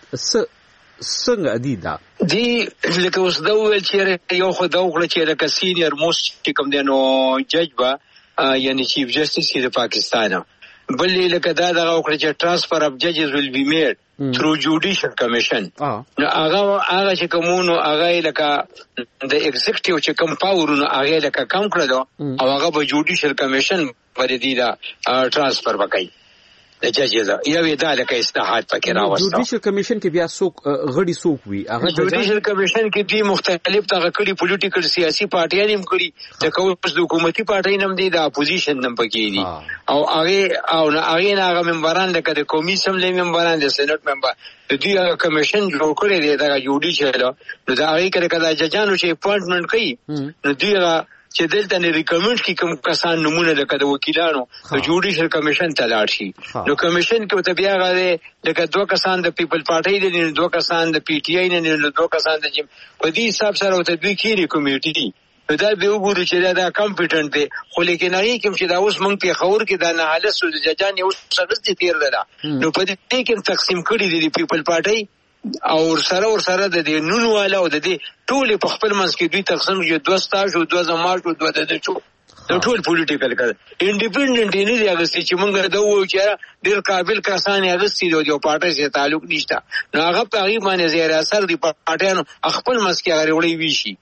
څنګه دي دا دی لکه اوس دا ویل چې یو خو دا وکړه چې لکه سینیئر موست چې کوم دی نو جج با یعنی چیف جسټس د پاکستان بل لکه دا دا وکړه چې ټرانسفر اف ججز ویل بی میډ through judicial commission نو هغه هغه چې کومونو هغه لکه د ایگزیکټیو چې کوم پاورونو هغه لکه کم کړو او هغه به جوډیشل کمیشن باندې دی دا ټرانسفر وکړي د ججز یو دا لکه اصلاحات پکې راوستو. جوډیشل کمیشن کې بیا څوک غړي څوک وي هغه جوډیشل کمیشن کې دی مختلف دغه کړي پولیټیکل سیاسي پارټیان هم کړي د کومس د حکومتي پارټي نم دي د اپوزیشن نم پکې دي او هغه او هغه هغه ممبران لکه د قومي اسمبلی ممبران د سېنات ممبر د دې کمیشن جوړ کړی دی د جوډیشل نو دا هغه کړه کدا ججانو چې اپوینټمنټ کوي نو دوی چې دلته نه ریکمنډ کی کوم کسان نمونه لکه د وکیلانو د جوډیشل کمیشن ته لاړ شي نو کمیشن کې ته بیا غواړي لکه دوه کسان د پیپل پارټي دي دوه کسان د پی ټی آی نه دوه کسان د جیم په دې حساب سره ته دوی کېری کمیټي دا به وګورو چې دا کمپټنټ دی خو لیکن هغه کوم چې دا اوس مونږ په خور کې د نه حالت سود ججان یو څه دي تیر ده نو په دې کې تقسیم کړي دي پیپل پارټي او سره ور سره د دې نونو والا او د دې ټول په خپل منځ کې دوی تقسیم یو دوه سټاج او دوه زماټ او دوه د ټول ټول پولیټیکل کړ انډیپندنت نه دی هغه چې موږ دا وایو چې ډېر قابل کسان هغه سي د یو پارټي سره تعلق نشته نو هغه په هغه باندې زیر اثر دی پارټیانو خپل منځ کې هغه وړي وی شي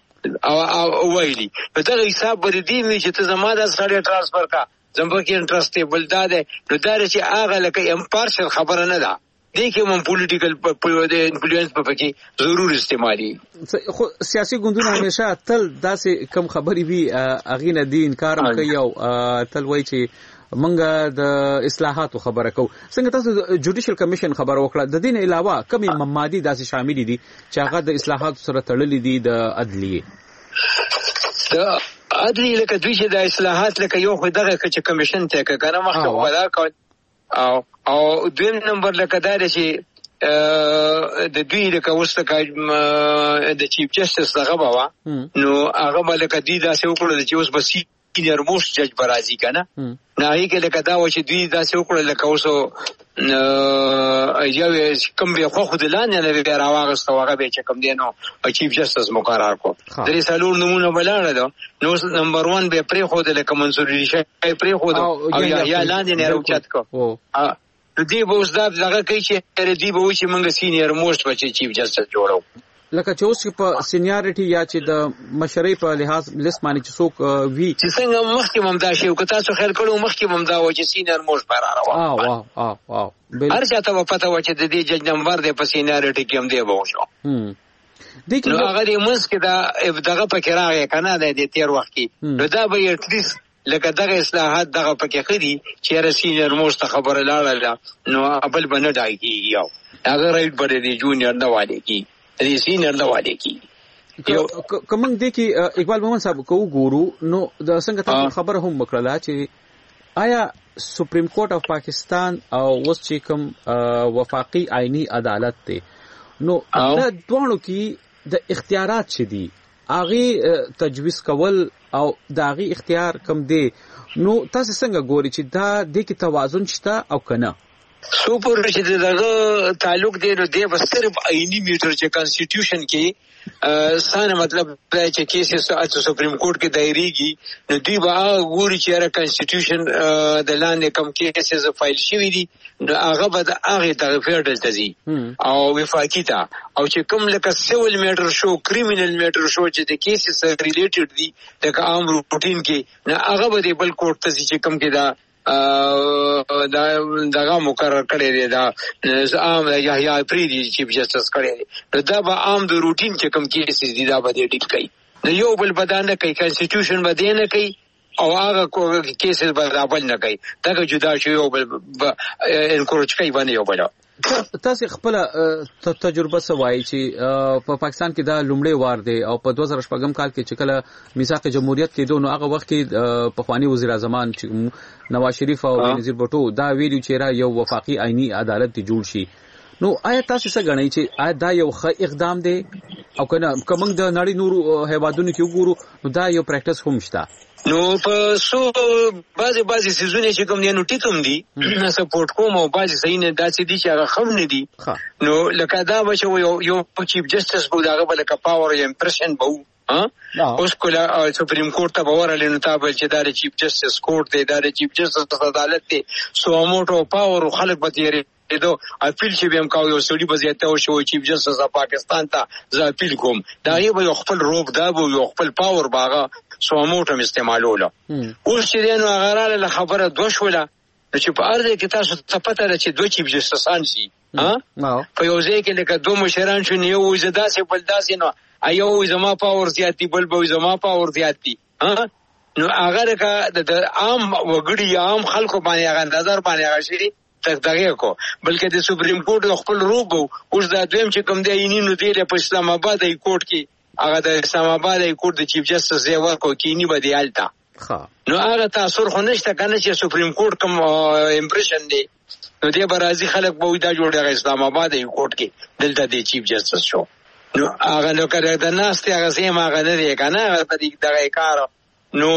او وایلی په دغه حساب باندې دی چې ته زما د سړی ټرانسفر کا زموږ کې انټرست بل داده نو دا چې هغه لکه امپارشل خبره نه ده دیکھیں من پولیټیکل انفلوئنس په پکې ضرور استعمالي. خو سیاسي ګوندونه همیشه تل داسې کم خبري وي اغه نه دي انکار کوي او تل وایي چې منګه د اصلاحاتو خبره کو. څنګه تاسو جوډیشل کمیشن خبر وکړه د دین علاوه کومي ممادي داسې شامل دي چې هغه د اصلاحاتو سره تړلې دي د عدلیه د عدلیه لکه دوی چې د اصلاحات لکه یو خو دغه چې کمیشن ته کنه مخه ولا کو او او دویم نمبر لکه دا چې د دوی لکه اوس د چیف جسټس دغه به وه نو هغه به لکه دوی داسې وکړل چې اوس به سینیر موسټ جج به راځي که نه نو هغې کې لکه دا وه چې دوی داسې وکړل لکه اوس یو کوم به یې خوښو د لاندې نه بیا راواغېسته او هغه به یې چې کوم دی نو چیف جسټس مقرر کړو درې څلور نومونه به لاړه ده نو اوس نمبر ون به یې پرېښوده لکه منصور علي شاه یې پرېښوده او یا لاندې نه یې راوچت کړو دوی به اوس دا دغه کوي چې دوی به وایي چې موږ سینیر موسټ به چې چیف جسټس جوړو لکه چې اوس په سینیارټي یا چې د مشرۍ په لحاظ لیست باندې چې څوک وي چې څنګه مخکې به هم دا شی و که تاسو خیال کړی و مخکې به هم دا و چې سینیر موسټ به راروان هر چا ته به پته وه چې د دې جج نمبر دی په سینیارټي کې هم دی به وشو نو هغه دې منځ کې دا دغه پکې راغی که نه دی د تېر وخت کې نو دا به یې اټلیست لکه دغه اصلاحات دغه پکې ښه دي چې یاره سینیر موسټ ته خبره لاړله نو بل به نه ډای کېږي یو هغه رایټ به د جونیر نه والی کېږي دې سینیر نه والی کېږي که موږ دې کې اقبال مومن صاحب که وګورو نو د څنګه تاسو خبره هم وکړله چې آیا سپریم کورټ اف پاکستان او اوس چې کوم وفاقي آئینی عدالت دی نو دا دواړو کې د اختیارات چې دي هغې تجویز کول او د هغې اختیار کم دی نو تاسو څنګه ګورئ چې دا دې کې توازن شته او که نه څو پورې چې دغه تعلق دی نو دی به صرف آئیني میټر چې کانسټیټیوشن کې ستانه مطلب دا چې کیسز سپریم کورټ کې دایریږي نو دوی به هغه ګوري چې یاره کانسټیټیوشن د لاندې کم کیسز فایل شوي دي نو هغه به د هغې دغه فیډرل ته ځي او وفاقي ته او چې کوم لکه سیول میټر شو کریمینل میټر شو چې د کیسز سره ریلیټډ دي لکه عام روټین کې نو هغه به د بل کورټ ته ځي چې کوم کې دا دا دغه مقرر کړی دی دا عام یحیی افریدي چیف جسټس کړی دی نو دا به عام د روټین چې کوم کیسز دي دا به دې ډیټ کوي نو یو بل به دا نه کوي کانسټیټیوشن به دې نه کوي او هغه کیسز به دا بل نه کوي دغه جدا شو یو بل انکورج کوي باندې یو بل تاسو خپل تجربه سوای چې په پاکستان کې دا لومړی وار دی او په دوه زره شپږم کال کې چې کله میثاق جمهوریت کېدو نو هغه وخت کې پخوانی وزیر اعظم چې نواز شریف او بېنظیر بھټو دا ویلو چې را یو وفاقي آئینی عدالت دی جوړ شي نو آیا تاسو څه غنئ چې آیا دا یو ښه اقدام دی او کنه کوم د نړۍ نورو هیوادونو کې وګورو نو دا یو پریکټس هم شته نو په سو بعضې بعضې سیزونه چې کوم دی نو ټیک هم دي سپورټ کوم او بعضې صحیح نه داسې دي چې هغه ښه هم نه دي نو لکه دا به چې یو چیف جسټس به د هغه به لکه پاور یا امپرشن به و اوس کله سپریم کورټ ته به ورغلی نو تا به چې دا د چیف جسټس کورټ دی دا د چیف جسټس عدالت دی سواموټو پاور خلک به تېرې دو اپیل چې به هم کاوه یو سړي به زیاته وشي چیف جسټس د پاکستان ته زه اپیل کوم د هغې به یو خپل روب دا به یو خپل پاور به هغه سواموټ هم استعمالوله اوس چې دی نو هغه راله خبره دوه شوله نو چې په هر ځای کې تاسو ته پته ده چې دوه چیف جسټسان شي په یو ځای کې لکه دوه مشران شو نو یو وایي زه داسې بل داسې نو یو وایي زما پاور زیات دي بل به وایي زما پاور زیات دي نو هغه لکه د عام وګړي یا عام خلکو باندې هغه نظر باندې هغه شي دغه کو بلکې د سپریم کورټ خپل روب اوس دا دویم چې کوم دی یې نو دی په اسلام آباد ای کورټ کې هغه د اسلام آباد ای کورټ د چیف جسټس دی ورکو کې نی بدی التا نو هغه تاثیر خو نشته کنه چې سپریم کورټ کوم امپریشن دی نو دی برازي خلک به دا جوړه اسلام آباد ای کورټ کې دلته دی چیف جسټس شو نو هغه نو کړه د ناس ته هغه سیم هغه نه دی کنه هغه په دې دغه کار نو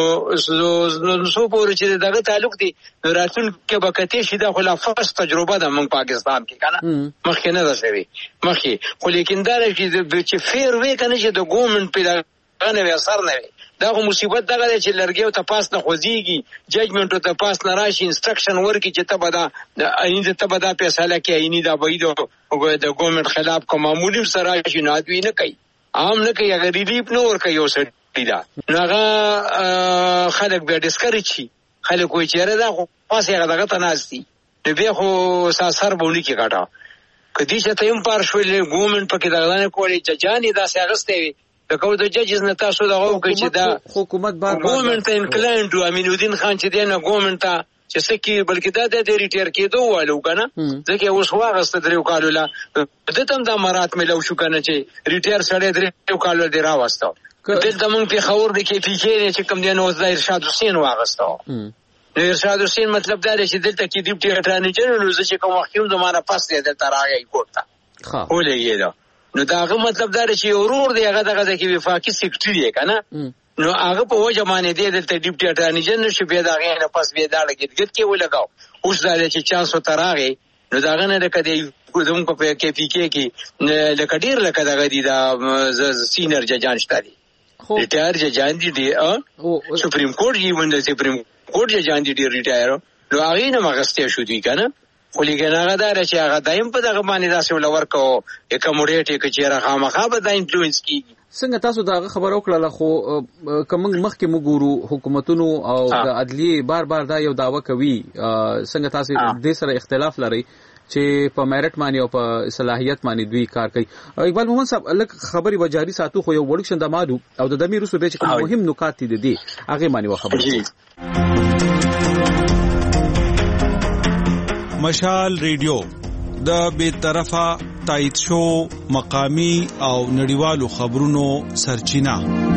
سو پورې چې دغه تعلق دی نو راتلونکي به کتې شي دا خو لا فرست تجربه ده موږ پاکستان کې که نه مخکې نه ده شوې مخکې خو لیکن دا چې فیر وی که نه چې د ګورمنټ پې دغه نه وي اثر نه وي دا خو مصیبت دغه دی چې لرګیو ته پاس نه خوځېږي ججمنټو ته پاس نه راشي انسټرکشن ورکړي چې ته به دا آئیني ته به دا فیصله کې آئیني دا به د ګورمنټ خلاف که معمولي سره راشي نو ادوی نه کوي عام نه کوي هغه ریلیف نه ورکوي یو سړي دا نو هغه خلک بیا ډسکریج شي خلک وایي چې یاره دا خو پاسې هغه دغه ته ناست دي نو بیا خو سر به ونکړي ګټه که دې چاته هم پار شولې ګورمنټ پکې دغه نه کولی ججان یې داسې اخیستی وي لکه د ججز نه تاسو دغه وکړئ چې دا حکومت ګورمنټ ته انکلاینډ و امین الدین خان چې دی نه ګورمنټ ته چې څه کې بلکې دا د ریټایر کېدو والو که نه ځکه اوس واغسته درېو کالو له ده ته هم دا مرات میلو شو که نه چې ریټایر سړی درېو کالو دې راوسته دلته مونږ پېښور د کې پي کې دی چې کوم دی نو د ارشاد حسین واغسته نو ارشاد حسین مطلب دا دی چې دلته کې ډیپټي اټارنی جنرال زه چې کوم وخت کوم زمانه پاس دی دلته راغی کوټ ته ها ولګی دا نو داغه مطلب دا دی چې ورور دی هغه دغه کې وفاقي سیکریټری دی کنه نو هغه په وجه باندې دی دلته ډیپټي اټارنی جنرال شو بیا داغه نه پاس بیا دا لګید کې ولګاو اوس دا چې چانس وته راغی نو داغه نه کدی کوم په کې پی کې کې لکه ډیر لکه دغه دی دا سینیئر ججان شته دي ریټایر ججان دي دی سپریم کورټ یې ونده سپریم کورټ ججان دي ډیر ریټایر نو هغه نه مغسته شو دی کنه خو لګنه هغه دا چې هغه دایم په دغه باندې داسې ولور کو اکموډیټ کې چیرې خامخا به دا انفلوئنس کیږي څنګه تاسو دا خبر وکړه خو کوم مخکې مګورو حکومتونو او د عدلیه بار بار دا یو داوا کوي څنګه تاسو د سره اختلاف لري چې په میرټ باندې او په صلاحیت باندې دوی کار کوي اقبال محمد صاحب الک خبري وجاري ساتو خو یو وړکشن د مادو او د دمیر سو به چې کوم مهم نکات دي دي هغه باندې خبري مشال ریډیو د بے طرفه تایید شو مقامی او نړیوالو خبرونو سرچینه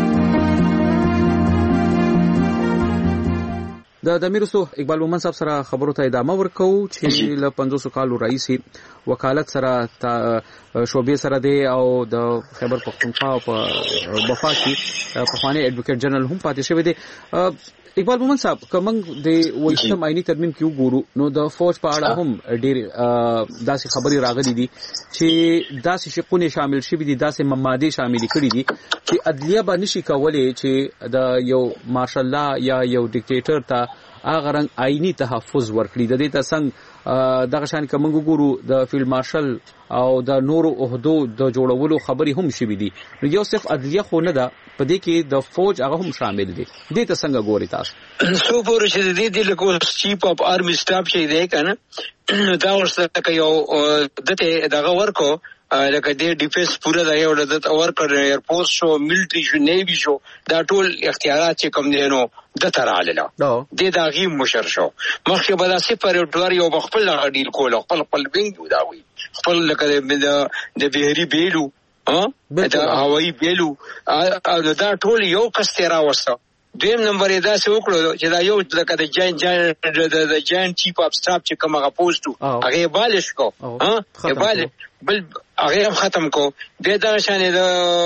د دمیرسو اقبال محمد صاحب سره خبرو ته ادامه ورکو چې ل پنځوس کالو رئیس وکالت سره شوبې سره دی او د خیبر پختونخوا په وفا کې په خواني ایڈوکیټ جنرال هم پاتې شوی دی اقبال محمد صاحب کومنګ د وایسم آئینی ترمیم کې وګورو نو د فوج په اړه هم ډېر داسې خبري راغلي دي چې داسې شقونه شامل شوي دي داسې ماده شامل کړي دي چې عدلیه به نشي کولای چې د یو مارشل لا یا یو ډیکټیټر ته هغه رنګ آئینی تحفظ ورکړي د دې ته څنګه دغه شان کومنګ وګورو د فیلډ مارشل او د نورو عہدو د جوړولو خبري هم شوي دي نو یو صرف عدلیه خو نه ده په دې کې د فوج هغه هم شامل دي دې ته څنګه ګوري تاسو سو پور چې دې دې لکه چیف اف آرمی سټاف شي دی کنه دا ورسره یو دته دغه ورکو لکه دې ډیفنس پورا دا یو د ورکر ایرپورټ شو ملټری شو نیوی شو دا ټول اختیارات چې کوم دي نو د تراله دې دا غي مشر شو مخکې به دا سپر ډور یو خپل غډیل کول خپل خپل بینګ دا وي خپل لکه د بهري بیلو ها دا هوایی بیلو دا ټول یو کس تیرا وسته دیم نمبر دا څه وکړو چې دا یو لکه د جاین جاین د جاین چیف اف سټاف چې کومه پوسټو هغه بالش کو ها بل بل هغه ختم کو د دا شانې د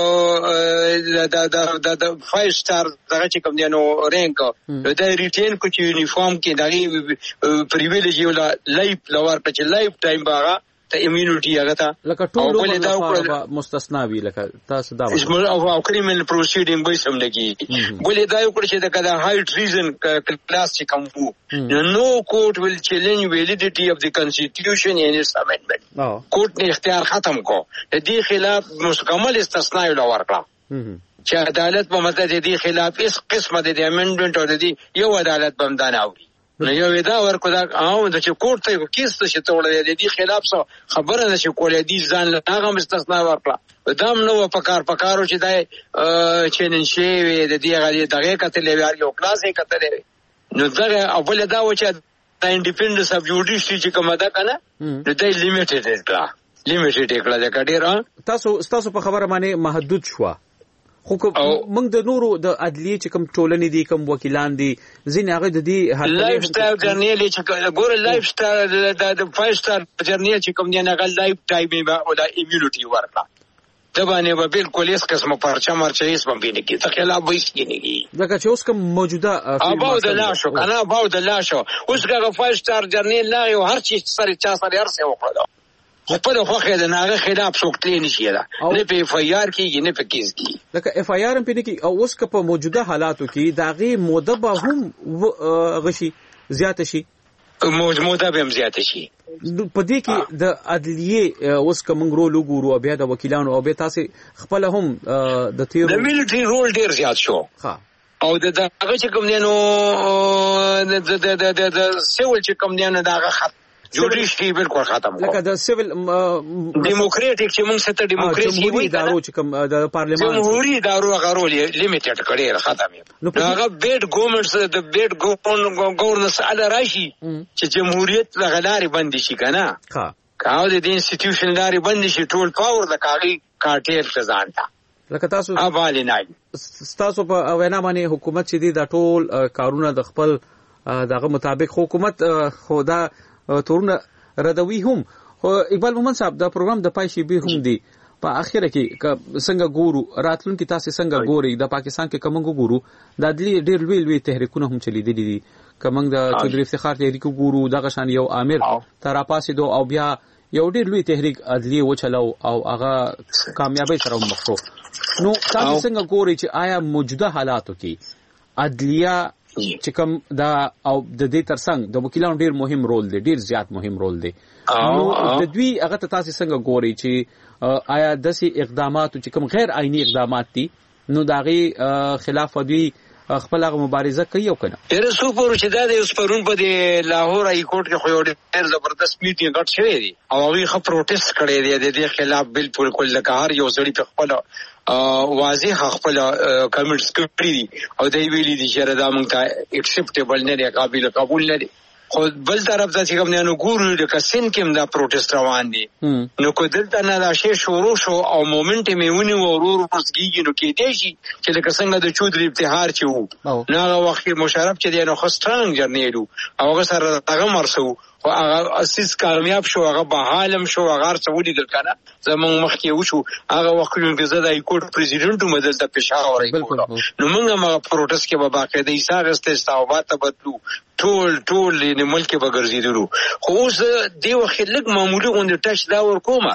د د د فایو سٹار دغه چې کوم دی نو رینک د ریټین کو چې یونیفارم کې دغه پریویلیج یو لایف لور په چې لایف ټایم باغه ته ایمونټي هغه ته لکه ټول لپاره مستثنا وی لکه تاسو دا او او کریمینل پروسیډینګ به سم لګي ولې دا یو کړ چې دا کدا هاي ټریزن کلاس چې کوم وو نو کوټ ویل چیلنج ویلیډیټي اف د کانسټیټیوشن ان اټس امندمنت کوټ نه اختیار ختم کو د دې خلاف مکمل استثناء لور کړه چې عدالت په مدد دې خلاف هیڅ قسمه د امندمنت او د یو عدالت بمدان اوري نو یو ودا ورکو دا او د چې کوټ ته کیس ته چې تولې د دې خلاف څه خبره ده چې کولې دي ځان له هغه مستثنا ورکړه دام نو په کار په کارو چې دا چینن شي د دې غلي دغه کتلې یو کلاس یې کتلې نو دا اول دا و چې د انډیپندنس اف جوډیشري چې کومه ده کنه نو دا لیمیټډ کړه لیمیټډ کړه دا کډیر تاسو تاسو په خبره باندې محدود شو خو موږ د نورو د عدلیه چې کوم ټولنې دي کوم وکیلان دي ځین هغه د دې لایف سټایل جرنیل چې ګور لایف سټایل د فایو سټار جرنیل چې کوم دی نه غل لایف ټایم او د ایمونټي ورکړه ته باندې به بالکل هیڅ قسمه پرچا مرچا هیڅ باندې نه کی ته خلاف وایي کیږي لکه چې اوس کوم موجوده اباو د لا شو کنه اباو د لا شو اوس هغه فایو سټار جرنیل لا یو هر چی سره چا سره هر څه وکړه خو په دغه خو د ناغه خلاف څوکتلی نشي دا نه په اف آی آر کېږي نه په کیس کې لکه اف آی آر هم پنه کې او اوس که په موجوده حالاتو کې داغه موده به هم غشي زیات شي موجوده به هم زیات شي په دې کې د عدلیه اوس کوم رول وګورو بیا د وکیلانو او به تاسو خپل هم د تیر د میلیټری رول ډیر زیات شو ها او د دغه چې کوم دی نو د د د د سیول چې کوم دی نو دغه خط جوډیشري بالکل ختم لکه د سیویل ډیموکراټیک چې موږ ست ډیموکراسي وایي دا چې کوم د پارلیمان جمهوریت ادارو غرول لیمیټډ کړي ختم هغه بیډ ګورنمنټس د بیډ ګورنمنټس اله راشي چې جمهوریت لغلاري بند شي کنه ها کاو د دې انسټیټیوشن لاري بند شي ټول پاور د کاغي کارټیر ځانته لکه تاسو حواله نه تاسو په وینا باندې حکومت چې دی دا ټول کارونه د خپل دغه مطابق حکومت خدا تورونه ردوي هم. اقبال مومن صاحب دا پروګرام د پای شي به هم دی په اخره کې څنګه ګورو راتلونکي تاسو څنګه ګوري د پاکستان کې کومنګ ګورو د دلی ډېر لوی لوی تحریکونه هم چلی دي دي کومنګ د چودري افتخار تحریک ګورو دغه شان یو امیر تراپاسي دو او بیا یو ډېر لوی تحریک عدلیه وچلو او هغه کامیابی سره مخ شو. نو تاسو څنګه ګوري چې آیا موجوده حالاتو کې عدلیه چې کوم دا او د دې ترڅنګ د وکیلانو ډېر مهم رول دی ډېر زیات مهم رول دی نو د دوی هغه تاسو څنګه ګوري چې آیا داسې اقدامات چې کوم غیر آئینی اقدامات دي نو داغي خلاف دوی خپل هغه مبارزه کوي او کنه ډېر څو پورې چې دا د اوسپرون په لاهور های کورټ کې خو یو ډېر زبردست میټینګ غټ شوی دی او هغه خو پروټیست کړی دی د دې خلاف بالکل کل لکهار یو سړی په خپل واضح خپل کمنټس کړی دي او دوی ویلي دي چې دا موږ ته اکسپټیبل نه دی قابل قبول نه دی. خو بل طرف ته چې کوم نه ګورو د کسین کې دا پروټیست روان دي نو کو دلته نه دا شی شروع شو او مومنت میونی ورور پسګیږي نو کې دی چې د څنګه د چودري ابتهار چې وو نو هغه وخت مشرف چې دی نو خو سترنګ جرنیلو او هغه سره هغه مرسو خو هغه اساس کامیاب شو هغه بحالم شو هغه سعودي دل کنه زمون مخکې وشو هغه وخت کې زده ای کوټ پریزیډنټ مدل ته پېښور راځي نو موږ ما پروټیست کې به باقاعده ایسا غسته استعوابات بدلو ټول ټول نه ملک به ګرځیدلو خو اوس دی وخت لګ معمولی غونډه ټچ دا ور کومه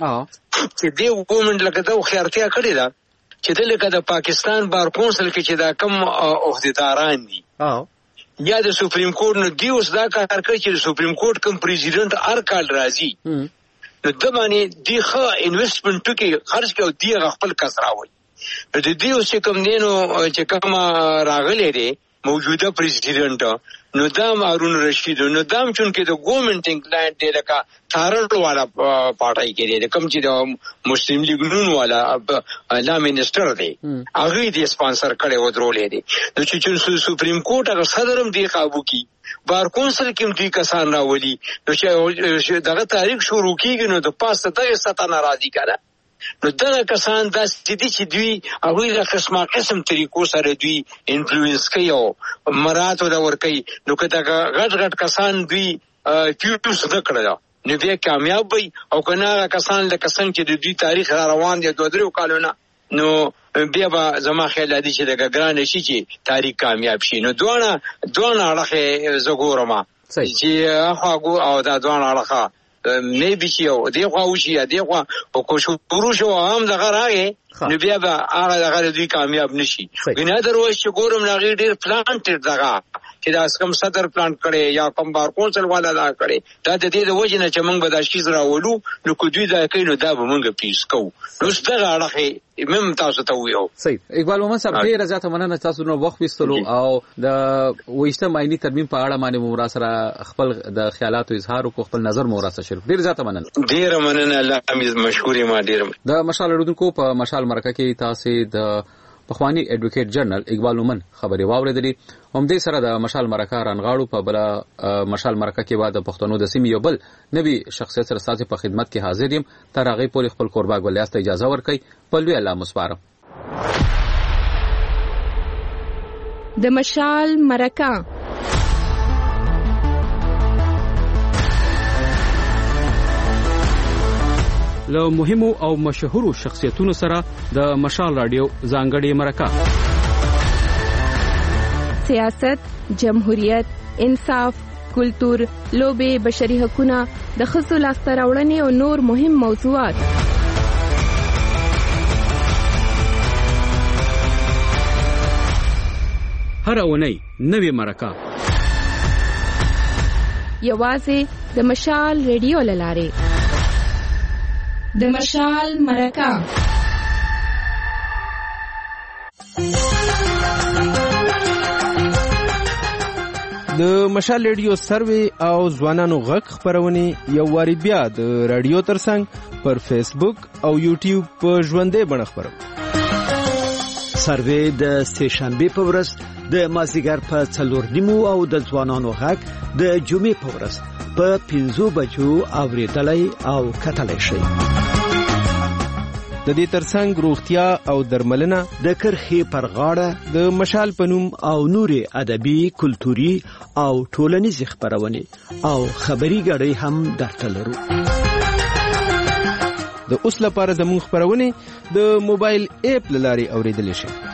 چې دی ګومند لکه دا خیارتیا کړی دا چې د لکه د پاکستان بار کونسل کې چې دا کم عہدیداران دي یا د سپریم کورټ نو دی اوس دا کار کوي چې سپریم کورټ کوم پریزیډنټ هر کال راځي نو د باندې دی ښه انویسټمنټ کې خرج کوي دی خپل کسراوي د دې اوس کوم دینو چې کوم راغلي دي موجوده پریزیډنټ نو دام هارون رشید نو دام چون کې د ګورنمنت انګلند دی لکه تارړ والا پارټای کې دی کوم چې د مسلم لیگ نون والا لا منسٹر دی هغه دې سپانسر کړي و درولې دي نو چې چې سپریم کورټ هغه صدرم دی قابو کی بار کونسل کې دوی کسان راولي نو چې دغه تاریخ شروع کیږي نو د پاسه ته ستانه راځي کړه نو دغه کسان دا ستدي چې دوی هغه د قسمه قسم طریقو سره دوی انفلوئنس کوي او مراتو دا ور کوي نو کدا غټ غټ کسان دوی کیوټو صد کړل نو بیا کامیاب وي او کنه کسان د کسان چې د دوی تاریخ را روان دي دوه درو کالونه نو بیا به زما خیال دی چې د ګران شي چې تاریخ کامیاب شي نو دوه دوه اړه زګورما چې هغه او دا دوه اړه نه بي چې او دی خو وشي دی خو او کو شروع شو هم دغه راغی نو بیا به هغه دغه دوی کامیاب نشي ګناه دروي چې ګورم لاغي ډیر پلانټ دغه چې دا کوم صدر پلان کړي یا کوم بار کونسل والا دا کړي دا د دې د وجه نه چې موږ به دا شي راولو نو کو دوی دا کوي نو دا به موږ پیس کوو نو ستغه اړه مم تاسو ته ویو. صحیح اقبال مومن صاحب ډیر زیاته مننه تاسو نو وخت وستلو او د وېشته ماینی ترمیم په اړه باندې مو راسره خپل د خیالاتو اظهار او خپل نظر مو راسره شریک ډیر زیاته مننه. ډیر مننه الله امید مشکورې ما ډیر د مشال لرونکو په مشال مرکه کې تاسو د پخوانی ایڈوکیټ جنرال اقبال مومن خبري واوریدلې هم دې سره د مشال مرکه رانغاړو په بل مشال مرکه کې بعد د پښتنو د سیمې یو بل نبی شخصیت سره ساتي په خدمت کې حاضر یم تر هغه پورې خپل قربا ګولیاست اجازه ورکړي په لوی الله مسپارم. د مشال مرکه له مهمو او مشهورو شخصیتونو سره د مشال رادیو ځانګړې مرکه سیاست، جمهوریت، انصاف، کلتور، لوبې، بشري حقوقونه، د ښځو لاسته راوړنې او نور مهم موضوعات هر اونۍ نوې مرکه یوازې د مشال ریډیو لاره د مشال مرکه. د مشال ریډیو سروي او ځوانانو غږ خبرونه یو واری بیا د رادیو ترڅنګ پر فیسبوک او یوټیوب په ژوندې بڼه خبرو. سروي د سه شنبه په ورځ د مازیګر په څلور نیمو او د ځوانانو غږ د جمعې په ورځ په پنځو بجو اوریدلای او کتلای شي. د دې ترڅنګ روغتیا او درملنه، د کرخي پر غاړه، د مشال پنوم او نوري ادبي، کلتوري او ټولنیز خبرونه او خبري غړي هم درته لرو. د اوس لپاره زموږ خبرونه د موبایل اپ لاري اوریدل شي.